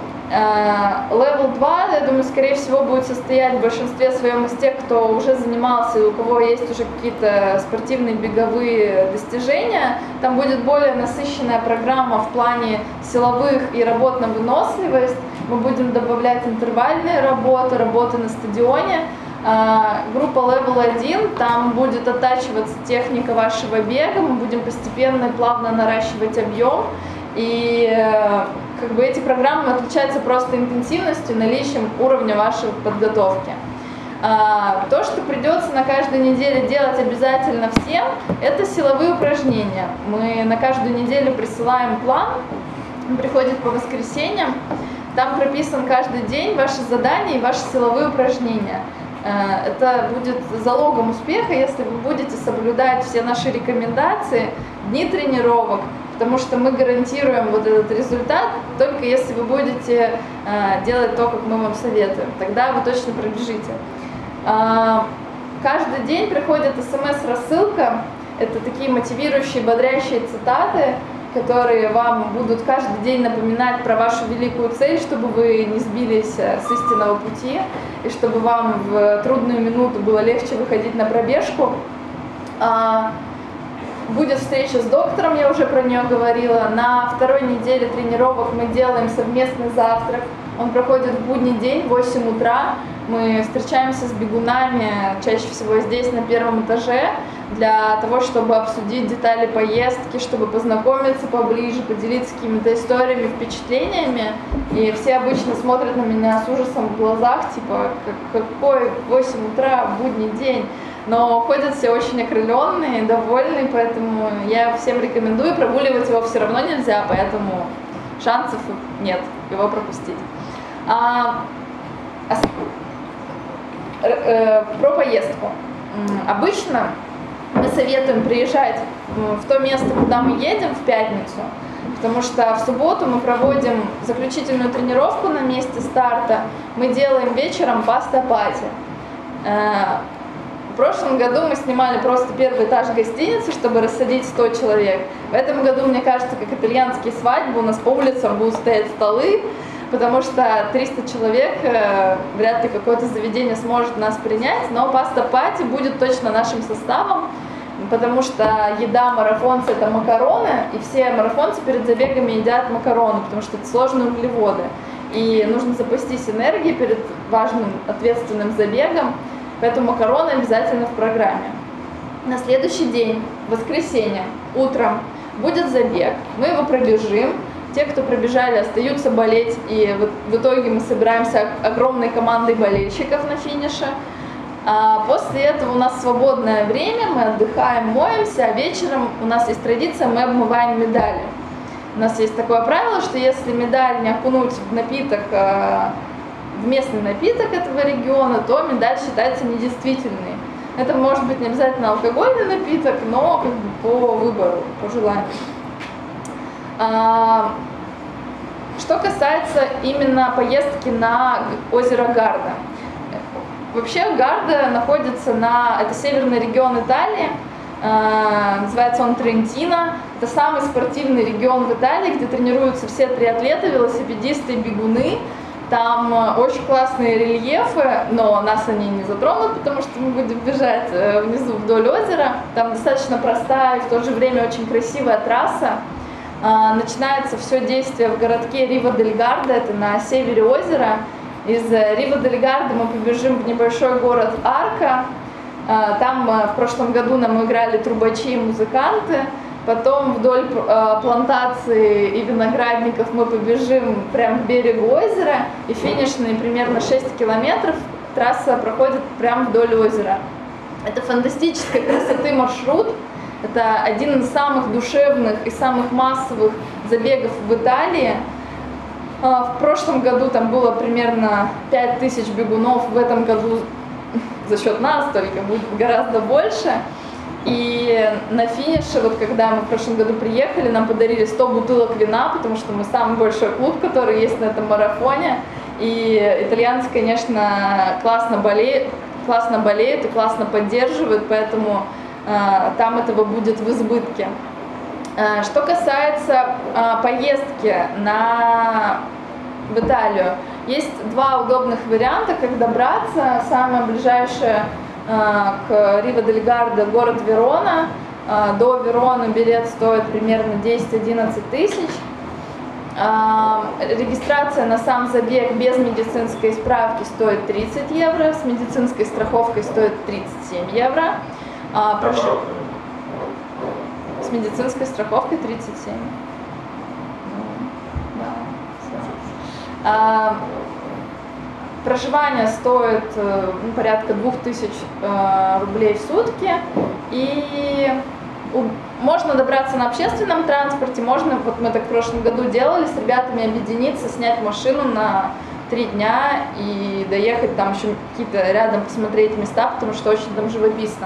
левел два, я думаю, скорее всего, будет состоять в большинстве своем из тех, кто уже занимался и у кого есть уже какие-то спортивные беговые достижения. Там будет более насыщенная программа в плане силовых и работ на выносливость. Мы будем добавлять интервальные работы, работы на стадионе. Группа левел один, там будет оттачиваться техника вашего бега, мы будем постепенно и плавно наращивать объем. И как бы эти программы отличаются просто интенсивностью, наличием уровня вашей подготовки. А, то, что придется на каждой неделе делать обязательно всем, это силовые упражнения. Мы на каждую неделю присылаем план, он приходит по воскресеньям, там прописан каждый день ваши задания и ваши силовые упражнения. Это будет залогом успеха, если вы будете соблюдать все наши рекомендации, дни тренировок, потому что мы гарантируем вот этот результат только если вы будете делать то, как мы вам советуем. Тогда вы точно пробежите. Каждый день приходит смс-рассылка, это такие мотивирующие, бодрящие цитаты, которые вам будут каждый день напоминать про вашу великую цель, чтобы вы не сбились с истинного пути, и чтобы вам в трудную минуту было легче выходить на пробежку. Будет встреча с доктором, я уже про нее говорила. На второй неделе тренировок мы делаем совместный завтрак. Он проходит в будний день в восемь утра. Мы встречаемся с бегунами, чаще всего здесь, на первом этаже, для того, чтобы обсудить детали поездки, чтобы познакомиться поближе, поделиться какими-то историями, впечатлениями. И все обычно смотрят на меня с ужасом в глазах, типа, какой восемь утра, будний день. Но ходят все очень окрыленные, довольные, поэтому я всем рекомендую, прогуливать его все равно нельзя, поэтому шансов нет его пропустить. А, а, э, про поездку. Обычно мы советуем приезжать в то место, куда мы едем в пятницу, потому что в субботу мы проводим заключительную тренировку на месте старта, мы делаем вечером паста-пати. В прошлом году мы снимали просто первый этаж гостиницы, чтобы рассадить сто человек. В этом году, мне кажется, как итальянские свадьбы, у нас по улицам будут стоять столы, потому что триста человек, э, вряд ли какое-то заведение сможет нас принять, но паста-пати будет точно нашим составом, потому что еда марафонца — это макароны, и все марафонцы перед забегами едят макароны, потому что это сложные углеводы. И нужно запастись энергией перед важным ответственным забегом. Поэтому макароны обязательно в программе. На следующий день, в воскресенье, утром, будет забег. Мы его пробежим. Те, кто пробежали, остаются болеть. И в итоге мы собираемся огромной командой болельщиков на финише. А после этого у нас свободное время, мы отдыхаем, моемся. А вечером у нас есть традиция, мы обмываем медали. У нас есть такое правило, что если медаль не окунуть в напиток, в местный напиток этого региона, то медаль считается недействительной. Это может быть не обязательно алкогольный напиток, но как бы по выбору, по желанию. А, что касается именно поездки на озеро Гарда. Вообще Гарда находится на, это северный регион Италии, а, называется он Трентино. Это самый спортивный регион в Италии, где тренируются все триатлеты, велосипедисты и бегуны. Там очень классные рельефы, но нас они не затронут, потому что мы будем бежать внизу вдоль озера. Там достаточно простая и в то же время очень красивая трасса. Начинается все действие в городке Рива-дель-Гарда, это на севере озера. Из Рива-дель-Гарда мы побежим в небольшой город Арка. Там в прошлом году нам играли трубачи и музыканты. Потом вдоль э, плантации и виноградников мы побежим прямо к берегу озера, и финишные примерно шесть километров трасса проходит прямо вдоль озера. Это фантастической красоты маршрут, это один из самых душевных и самых массовых забегов в Италии. Э, в прошлом году там было примерно пять тысяч бегунов, в этом году за счет нас только будет гораздо больше. И на финише, вот когда мы в прошлом году приехали, нам подарили сто бутылок вина, потому что мы самый большой клуб, который есть на этом марафоне. И итальянцы, конечно, классно болеют, классно болеют и классно поддерживают, поэтому э, там этого будет в избытке. Э, что касается э, поездки на... в Италию, есть два удобных варианта, как добраться. Самое ближайшее к Рива-дель-Гарда город Верона. До Вероны билет стоит примерно десять-одиннадцать тысяч. Регистрация на сам забег без медицинской справки стоит тридцать евро, с медицинской страховкой стоит тридцать семь евро. Прошу... С медицинской страховкой тридцать семь. Да. Проживание стоит ну, порядка двух тысяч э, рублей в сутки, и у, можно добраться на общественном транспорте, можно, вот мы так в прошлом году делали, с ребятами объединиться, снять машину на три дня и доехать там еще какие-то рядом посмотреть места, потому что очень там живописно.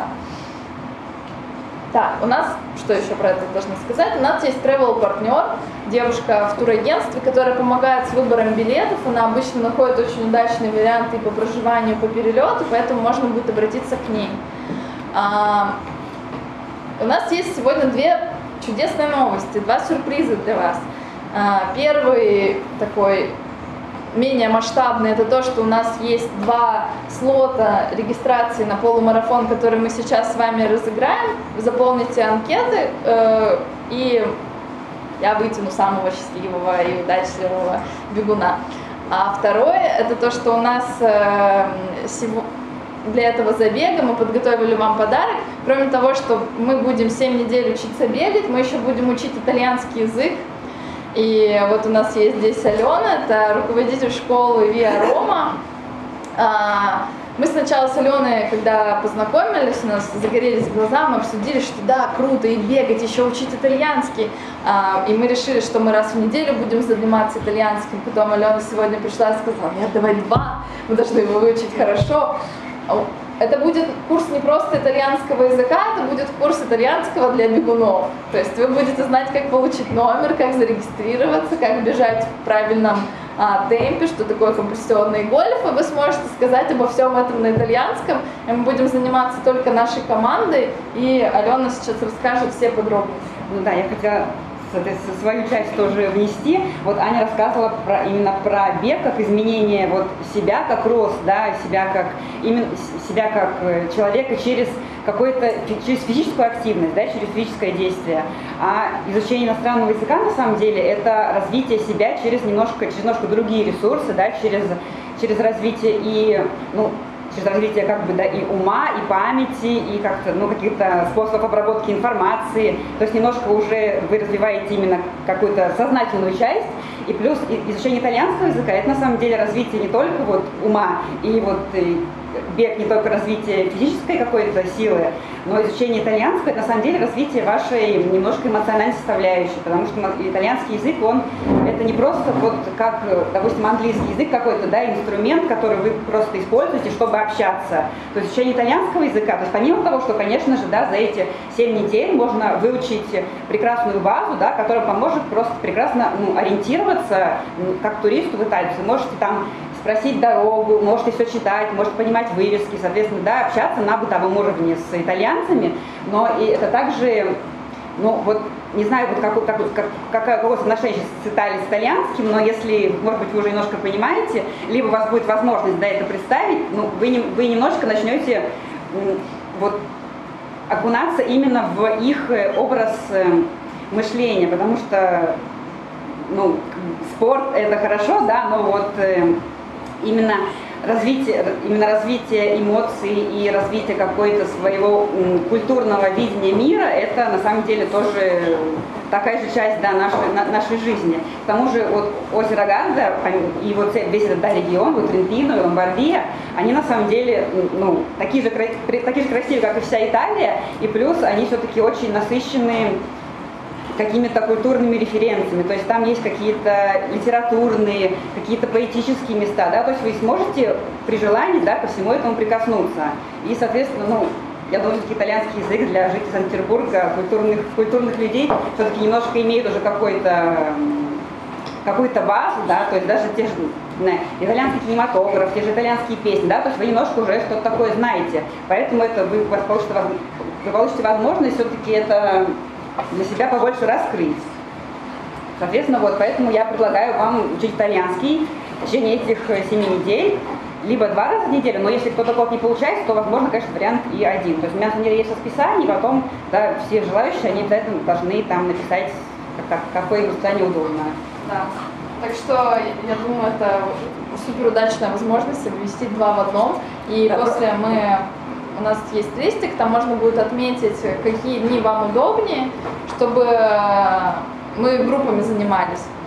Так, у нас, что еще про это должна сказать, у нас есть travel-партнер, девушка в турагентстве, которая помогает с выбором билетов, она обычно находит очень удачные варианты и по проживанию, и по перелету, поэтому можно будет обратиться к ней. А, у нас есть сегодня две чудесные новости, два сюрприза для вас. А, первый такой менее масштабный, это то, что у нас есть два слота регистрации на полумарафон, которые мы сейчас с вами разыграем. Заполните анкеты, э, и я вытяну самого счастливого и удачливого бегуна. А второе, это то, что у нас э, сего, для этого забега мы подготовили вам подарок. Кроме того, что мы будем семь недель учиться бегать, мы еще будем учить итальянский язык. И вот у нас есть здесь Алена, это руководитель школы Via Roma. Мы сначала с Аленой, когда познакомились, у нас загорелись глаза, мы обсудили, что да, круто, и бегать, еще учить итальянский. И мы решили, что мы раз в неделю будем заниматься итальянским. Потом Алена сегодня пришла и сказала, нет, давай два, мы должны его выучить хорошо. Это будет курс не просто итальянского языка, это будет курс итальянского для бегунов. То есть вы будете знать, как получить номер, как зарегистрироваться, как бежать в правильном а, темпе, что такое компрессионный гольф, и вы сможете сказать обо всем этом на итальянском. И мы будем заниматься только нашей командой, и Алена сейчас расскажет все подробности. Ну да, я хотела свою часть тоже внести. Вот Аня рассказывала про, именно про бег, как изменение вот себя как рост, да, себя как именно себя как человека через какой-то через физическую активность, да, через физическое действие. А изучение иностранного языка на самом деле это развитие себя через немножко через немножко другие ресурсы, да, через через развитие и ну через развитие как бы да, и ума, и памяти, и как-то, ну, каких-то способов обработки информации. То есть немножко уже вы развиваете именно какую-то сознательную часть. И плюс изучение итальянского языка, это на самом деле развитие не только вот ума и вот и бег, не только развитие физической какой-то силы, но изучение итальянского, это на самом деле развитие вашей немножко эмоциональной составляющей, потому что итальянский язык, он, это не просто вот как, допустим, английский язык какой-то, да, инструмент, который вы просто используете, чтобы общаться. То есть изучение итальянского языка, то есть помимо того, что, конечно же, да, за эти семь недель можно выучить прекрасную базу, да, которая поможет просто прекрасно ну, ориентироваться как туристу в Италии. Вы можете там спросить дорогу, можете все читать, можете понимать вывески, соответственно, да, общаться на бытовом уровне с итальянцами, но и это также, ну вот, не знаю, вот как, как, как, какое у вас отношение с Италией, с итальянским, но если, может быть, вы уже немножко понимаете, либо у вас будет возможность, да, это представить, ну, вы, не, вы немножко начнете вот окунаться именно в их образ мышления, потому что, ну, спорт это хорошо, да, но вот именно развитие, именно развитие эмоций и развитие какой-то своего культурного видения мира, это на самом деле тоже такая же часть да, нашей, на, нашей жизни. К тому же вот озеро Гарда и вот весь этот да, регион, вот Трентино и Ломбардия, они на самом деле ну, такие, же, такие же красивые, как и вся Италия, и плюс они все-таки очень насыщенные какими-то культурными референциями, то есть там есть какие-то литературные, какие-то поэтические места, да, то есть вы сможете при желании, да, ко всему этому прикоснуться. И, соответственно, ну, я думаю, что итальянский язык для жителей Санкт-Петербурга, культурных, культурных людей, все-таки немножко имеет уже какой-то какую-то базу, да, то есть даже те же не, итальянский кинематограф, те же итальянские песни, да, то есть вы немножко уже что-то такое знаете, поэтому это вы, вы, получите, вы получите возможность все-таки это для себя побольше раскрыть. Соответственно, вот поэтому я предлагаю вам учить итальянский в течение этих семи недель, либо два раза в неделю, но если кто-то вот не получается, то возможно, конечно, вариант и один. То есть у меня на самом деле есть расписание, и потом да, все желающие, они обязательно должны там написать, как, какое им расписание удобно. Да. Так что я думаю, это супер удачная возможность совместить два в одном. И да, после мы у нас есть листик, там можно будет отметить, какие дни вам удобнее, чтобы мы группами занимались.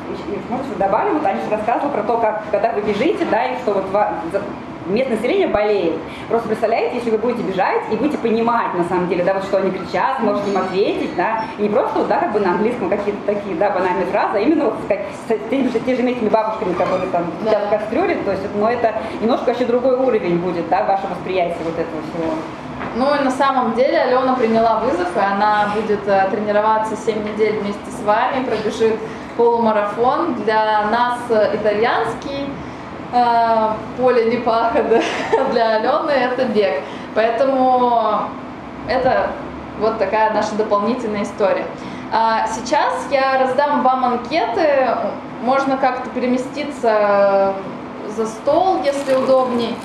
может, что добавлю, вот Аня рассказывала про то, как, когда вы бежите, да, и что вот местное население болеет. Просто представляете, если вы будете бежать и будете понимать, на самом деле, да, вот что они кричат, можете им ответить, да, и не просто вот, да, как бы на английском какие-то такие, да, банальные фразы, а именно вот как, с теми же, те же этими бабушками, которые там сидят в кастрюле, то есть, но это немножко вообще другой уровень будет, да, ваше восприятие вот этого всего. Ну и на самом деле Алена приняла вызов, и она будет э, тренироваться семь недель вместе с вами, пробежит полумарафон. Для нас э, итальянский э, поле не пахота, для Алены это бег. Поэтому это вот такая наша дополнительная история. А сейчас я раздам вам анкеты, можно как-то переместиться за стол, если удобней.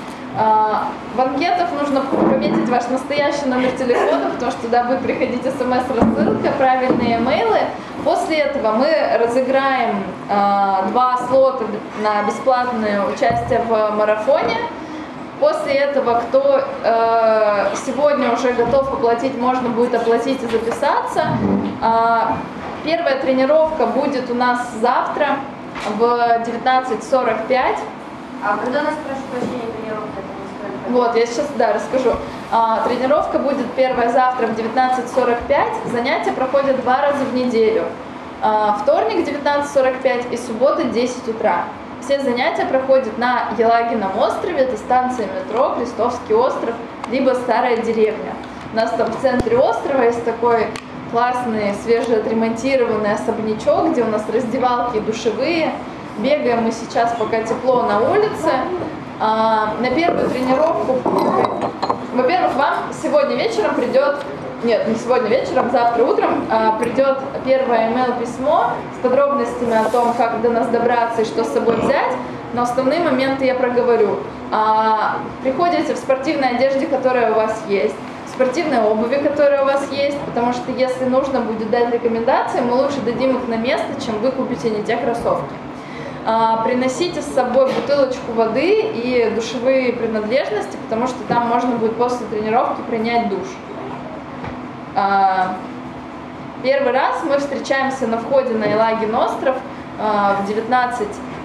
В анкетах нужно пометить ваш настоящий номер телефона, потому что туда будет приходить смс-рассылка, правильные имейлы. После этого мы разыграем э, два слота на бесплатное участие в марафоне. После этого, кто э, сегодня уже готов оплатить, можно будет оплатить и записаться. Э, первая тренировка будет у нас завтра в девятнадцать сорок пять. А когда нас прошу прощения, тренировка? Вот, я сейчас, да, расскажу. А, тренировка будет первая завтра в девятнадцать сорок пять. Занятия проходят два раза в неделю. А, вторник девятнадцать сорок пять и суббота десять утра. Все занятия проходят на Елагином острове, это станция метро, Крестовский остров, либо Старая деревня. У нас там в центре острова есть такой классный, свежеотремонтированный особнячок, где у нас раздевалки и душевые. Бегаем мы сейчас, пока тепло, на улице. А, на первую тренировку, во-первых, вам сегодня вечером придет, нет, не сегодня вечером, завтра утром а, придет первое email-письмо с подробностями о том, как до нас добраться и что с собой взять, но основные моменты я проговорю. А, приходите в спортивной одежде, которая у вас есть, в спортивной обуви, которая у вас есть, потому что если нужно будет дать рекомендации, мы лучше дадим их на место, чем вы купите не те кроссовки. Приносите с собой бутылочку воды и душевые принадлежности, потому что там можно будет после тренировки принять душ. Первый раз мы встречаемся на входе на Елагин остров в девятнадцать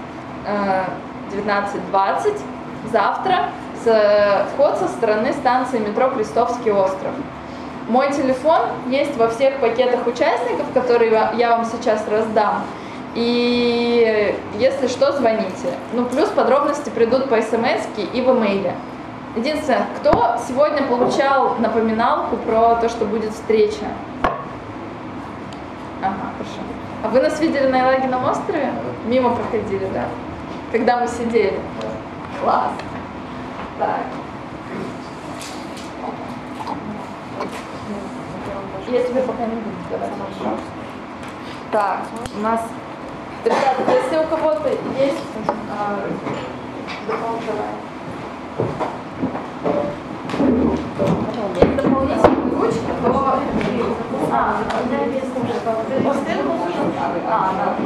двадцать завтра. Вход со стороны станции метро Крестовский остров. Мой телефон есть во всех пакетах участников, которые я вам сейчас раздам. И если что, звоните. Ну, плюс подробности придут по смс-ке и в имейле. Единственное, кто сегодня получал напоминалку про то, что будет встреча? Ага, хорошо. А вы нас видели на Елагином острове? Мимо проходили, да? Когда мы сидели? Класс. Так. Я тебе пока не буду давать. Так, у нас... Ребята, если у кого-то есть а, дополнительная дополнительная ручка, то... А, я без А, да.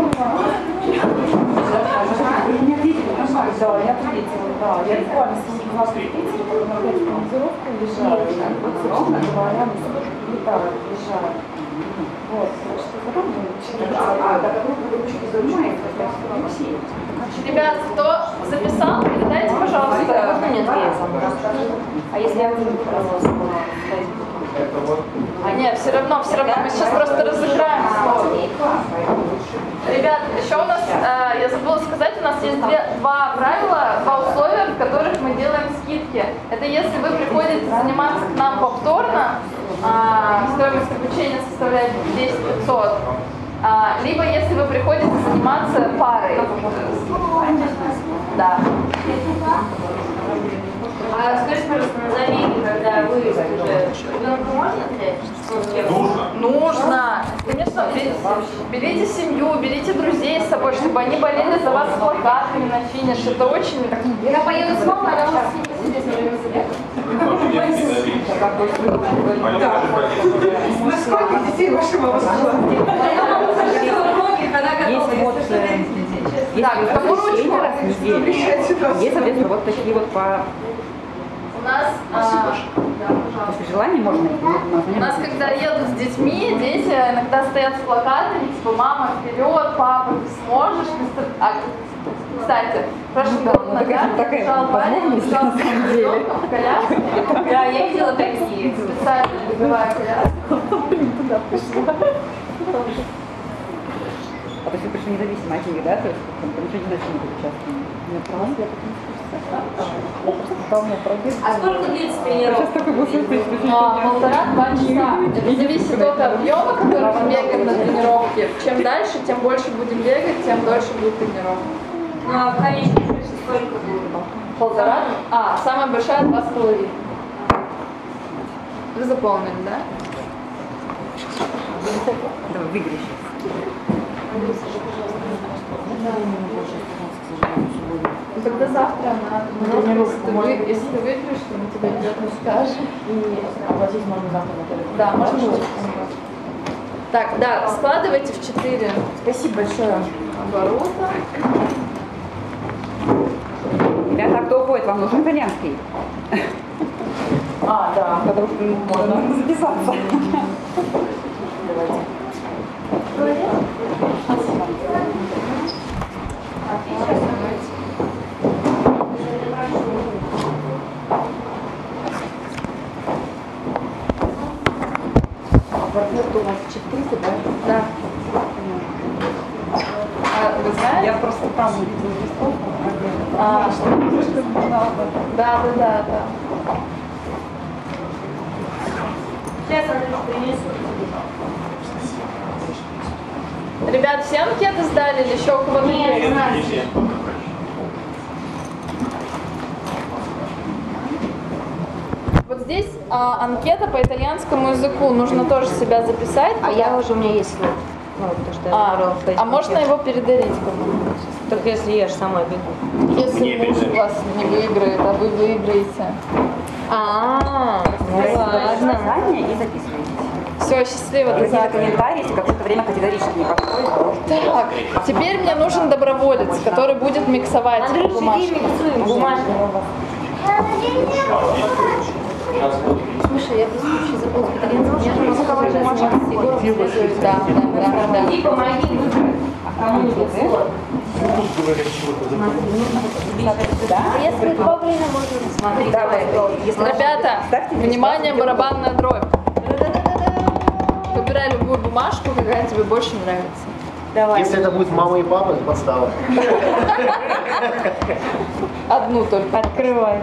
Да, я ответила, да. Я буквально смогла в Питере, потом опять в командировку лежала. Вот, собственно говоря, мы летали, лежали. Вот, что потом а, да, как ручки занимает, ребят, кто записал, передайте, пожалуйста. Можно мне ответить? А если я буду А нет, все равно, все равно, мы сейчас просто разыграем слово. Ребят, еще у нас, э, я забыла сказать, у нас есть две, два правила, два условия, в которых мы делаем скидки. Это если вы приходите заниматься к нам повторно, э, стоимость обучения составляет десять тысяч пятьсот, э, либо если вы приходите заниматься парой. Да. А скажите, пожалуйста, на забеге, когда вы уже ребенку можно взять? Нужно. Нужно. Конечно, берите, берите семью, берите друзей с собой, чтобы они болели за вас с плакатами на финише. Это очень... Я поеду с мамой, она у вас не посидит на время забега. Насколько детей ваша мама сказала? Есть вот, есть Так, кому ручку? раз в неделю. Есть, соответственно, вот такие вот по... нас, а, да, пожалуйста. При желании можно. У нас, когда едут с детьми, дети иногда стоят с плакатами, типа «Мама, вперед, папа, ты сможешь». А, кстати, в прошлом году на карте бежал парень, бежал с ребенком в коляске. Да, я видела такие. Специально беговая коляска. Блин, туда пришла. А то есть вы пришли независимо от них, да? То есть там ничего не значит, что участвовали? Нет, просто я так не скажу. А сколько длится тренировка? Сейчас только будет А, полтора-два часа. Это зависит от объема, который мы бегаем на тренировке. Чем дальше, тем больше будем бегать, тем дольше будет тренировка. Ну, а в конечном счете сколько будет? Полтора? А, самая большая два с половиной. Вы заполнили, да? Давай, выиграешь. Ну, тогда завтра на тренировку. Если ты, вы, если ты выиграешь, то мы тебе обязательно скажем. И оплатить можно завтра на телефон. Да, можно. Так, да, складывайте в четыре. Спасибо большое. Оборота. Ребята, а кто уходит? Вам нужен итальянский? А, да. Потому что можно записаться. Давайте. Квартира у нас четыре, да? Да. А вы знаете? Я просто там увидела листовку. А, что? Да, да, да, да. Сейчас Андрюш принесу. Ребят, все анкеты сдали или еще у кого-то Нет, есть? знаю. Вот здесь а, анкета по итальянскому языку. Нужно тоже себя записать. А я уже, у меня есть свой. Ну, то, что я А, набрала в а Фейсбуке. можно его передарить кому-то? Только если я же сама бегу. Если муж у вас не выиграет, а вы выиграете. А, ну ладно. Задание и записывайте. Все, счастливо. до Какие-то завтра. комментарии, если какое-то время категорически не подходит, то Так, теперь мне нужен доброволец, который будет миксовать Андрюш, бумажки. иди миксуем бумажки. Слушай, я просто вообще забыла с итальянцем. Я же могу сказать, Егоров следует. Да, да, да, да. Иди помоги выбрать. а кому идет, А если два блина можно смотреть? Давай. Ребята, внимание, барабанная дробь. Выбирай любую бумажку, какая тебе больше нравится. Давай. Если это будет мама и папа, это подстава. Одну только. Открывай.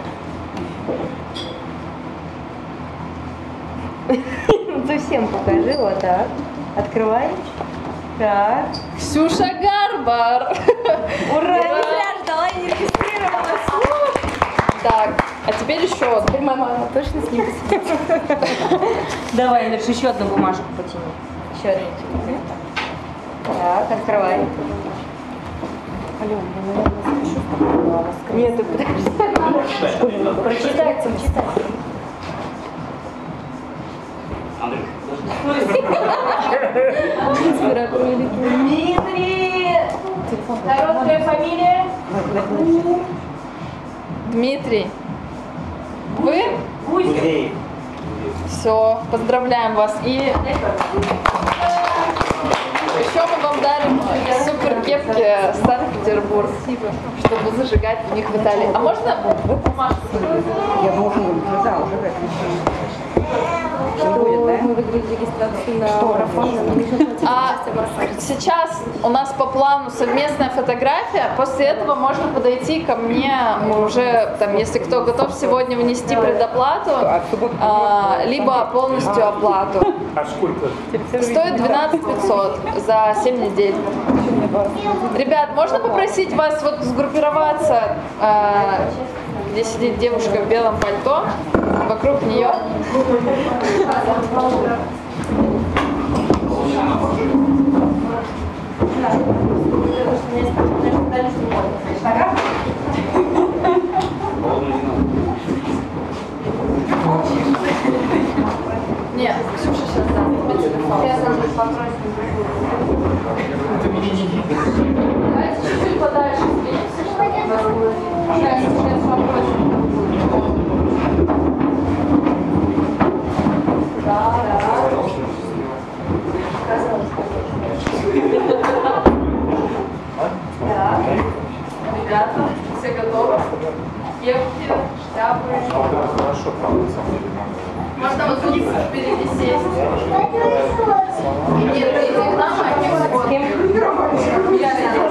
Ты всем покажи, вот так. Открывай. Так. Ксюша Гарбар. Ура! Не зря ждала и не регистрировалась. Так, а теперь еще одну. Теперь моя мама точно с ним посидит. Давай, Андрюш, еще одну бумажку потяни. Еще одну. Так, открывай. Алена, я, наверное, запишу, а вас Нет, ты подожди. Прочитайте, читайте. Дмитрий! Короткая фамилия? Дмитрий. Вы? Гузей. Все, поздравляем вас. И еще мы вам дарим супер кепки Санкт-Петербург, чтобы зажигать в них в Италии. А можно бумажку? Я должен, да, уже в этом. Что будет, да? Мы выиграли регистрацию на марафон, но нужно платить А участие в марафоне. сейчас у нас по плану совместная фотография. После этого можно подойти ко мне. Мы уже, там, если кто готов сегодня внести предоплату, а, либо полностью оплату. А сколько? Стоит двенадцать пятьсот за семь недель. Ребят, можно попросить вас вот сгруппироваться, а, где сидит девушка в белом пальто, вокруг нее. Нет, Ксюша сейчас даст тебе телефон. Сейчас надо попросить. Давайте чуть-чуть подальше сдвинемся, чтобы у нас было видно. Сейчас, сейчас попросим. хорошо, правда, на самом деле. Можно вот тут впереди сесть. Нет, ты их нам, а не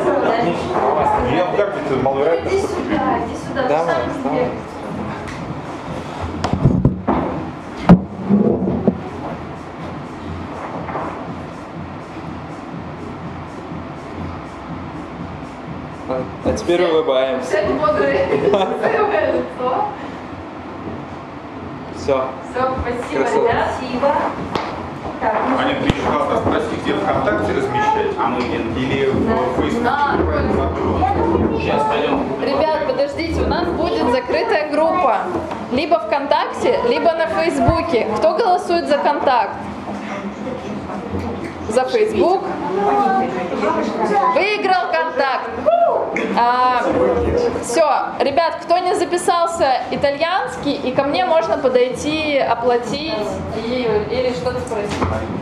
Я в карте, это маловероятно. Иди сюда, иди сюда. Давай, давай. А теперь улыбаемся. Все бодрые. лицо. Все. Все, спасибо, Красота. ребят. Спасибо. Так, ну, Аня, ты еще должна спросить, где ВКонтакте размещать? А мы или в Фейсбуке? А, Сейчас пойдем. Ребят, подождите, у нас будет закрытая группа. Либо ВКонтакте, либо на Фейсбуке. Кто голосует за Контакт? За Фейсбук? Выиграл Контакт. А, все, ребят, кто не записался итальянский, и ко мне можно подойти, оплатить и, или что-то спросить.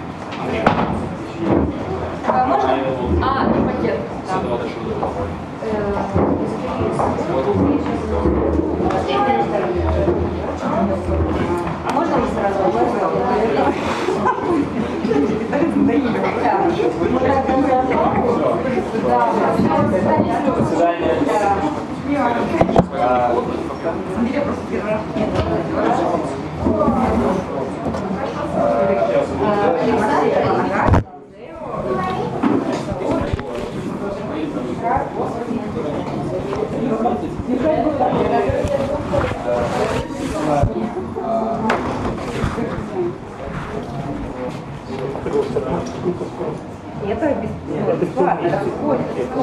А, можно? А, и пакет. А можно мы сразу? До свидания. Это бесплатно, это входит.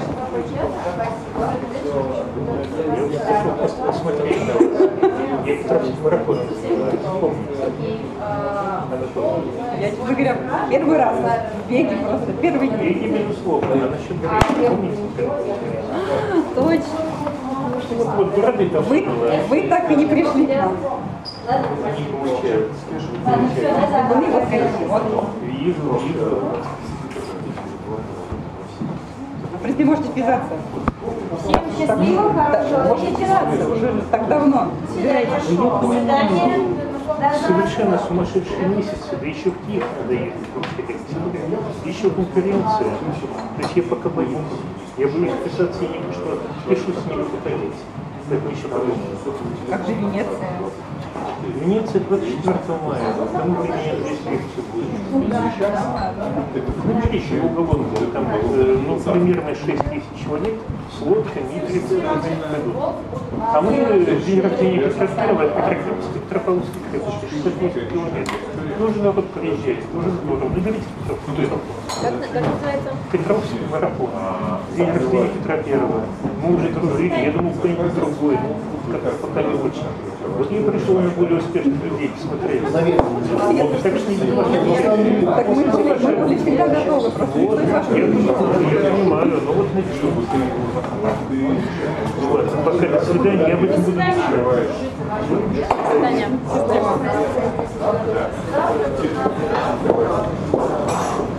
Я тебе говорю, первый раз в беге просто, первый день. Беги, безусловно, а насчет бега, Точно. вот бороды там Вы, вы так и не пришли к нам. не получают. Вы вот какие, вот. Вижу, вижу. В принципе, можете вписаться. Всем счастливо, хорошего. Можете вписаться, уже так давно. Собирайтесь. Совершенно сумасшедшие месяцы, да еще в Киев надо ехать, еще конкуренция. То есть я пока боюсь. Я боюсь писаться и не что пишу с ними походить. Так еще подумаю. Как же Венеция? Венеция двадцать четвёртого мая, к тому времени здесь лекция будет. Ну, еще уголовники, там э, ну, примерно шесть тысяч человек с лодками и тридцать идут. А мы день рождения Петра Первого, Петропавловский, Петропавловский крепости, шестьдесят восемь километров. Тоже народ приезжает, тоже здорово. Наберите Петровку. Как, как называется? Петровский марафон. День рождения Петра Первого. Мы уже дружили, я думал, кто-нибудь другой, ну, как-то пока не очень. Вот я пришел на более успешных людей посмотреть. Вот, так что не понимаю. Так мы были всегда готовы, просто никто из ваших. Я понимаю, но вот начну. Вот, пока до свидания, я об этом буду мечтать. До свидания. Счастливо.